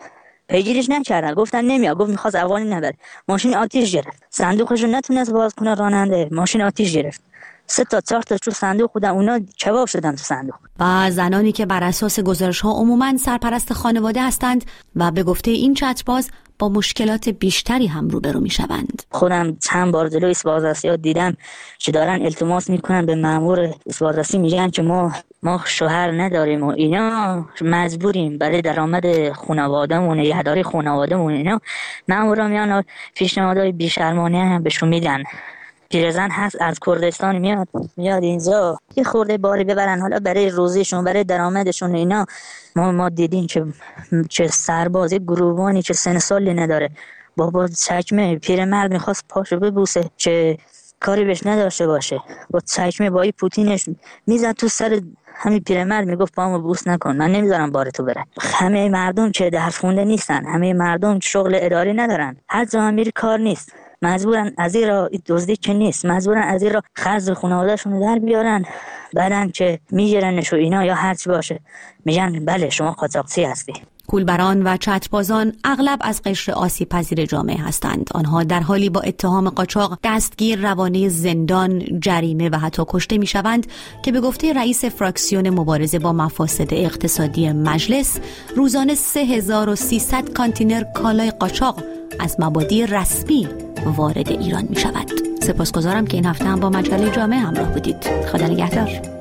پیگیریش نکردن، گفتن نمیاد، گفت میخواست اوانی نبره. ماشین آتیش گرفت، صندوقش رو نتونست باز کنه راننده، ماشین آتیش گرفت. 3 تا 4 تا تو صندوق بودن، اونا کباب شدن تو صندوق. و زنانی که بر اساس گزارش‌ها عموماً سرپرست خانواده هستند و به گفته این چترباز با مشکلات بیشتری هم روبرو میشوند. خودم چند بار جلوی بازرسی‌ها دیدم که دارن التماس میکنن به مأمور بازرسی، میگن که ما شوهر نداریم و اینا مجبوریم برای درآمد خانواده‌مون، نگهداری خانواده‌مون. اینا مأمورا میان پیشنهادهای بی‌شرمانه هم بهشون میدن. پیرزن هست از کردستان میاد اینجا یه خورده باری ببرن، حالا برای روزیشون، برای درآمدشون. اینا ما دیدیم که چه سرباز گروهانی که سن سالی نداره با چکمه، پیرمرد میخواست پاشو ببوسه چه کاری بهش نداشته باشه، با چکمه با پوتینش میزد تو سر همین پیرمرد، میگفت پامو بوس نکن، من نمیذارم بار تو بره. همه مردم که درس خونده نیستن، همه مردم شغل اداری ندارن، هر جا هم میری کار نیست، مجبورن از این را دزدی که نیست، مجبورن از این را خرج خانواده‌شون در بیارن، بعدن که میگیرنش و اینا یا هر چی باشه میگن بله شما قاچاقچی هستی. کولبران و چتربازان اغلب از قشر آسیب پذیر جامعه هستند. آنها در حالی با اتهام قاچاق دستگیر، روانه زندان، جریمه و حتی کشته میشوند که به گفته رئیس فراکسیون مبارزه با مفاسد اقتصادی مجلس روزانه 3300 کانتینر کالای قاچاق از مبادی رسمی وارد ایران می شود. سپاسگزارم که این هفته هم با مجله جامعه همراه بودید. خدا نگهدار.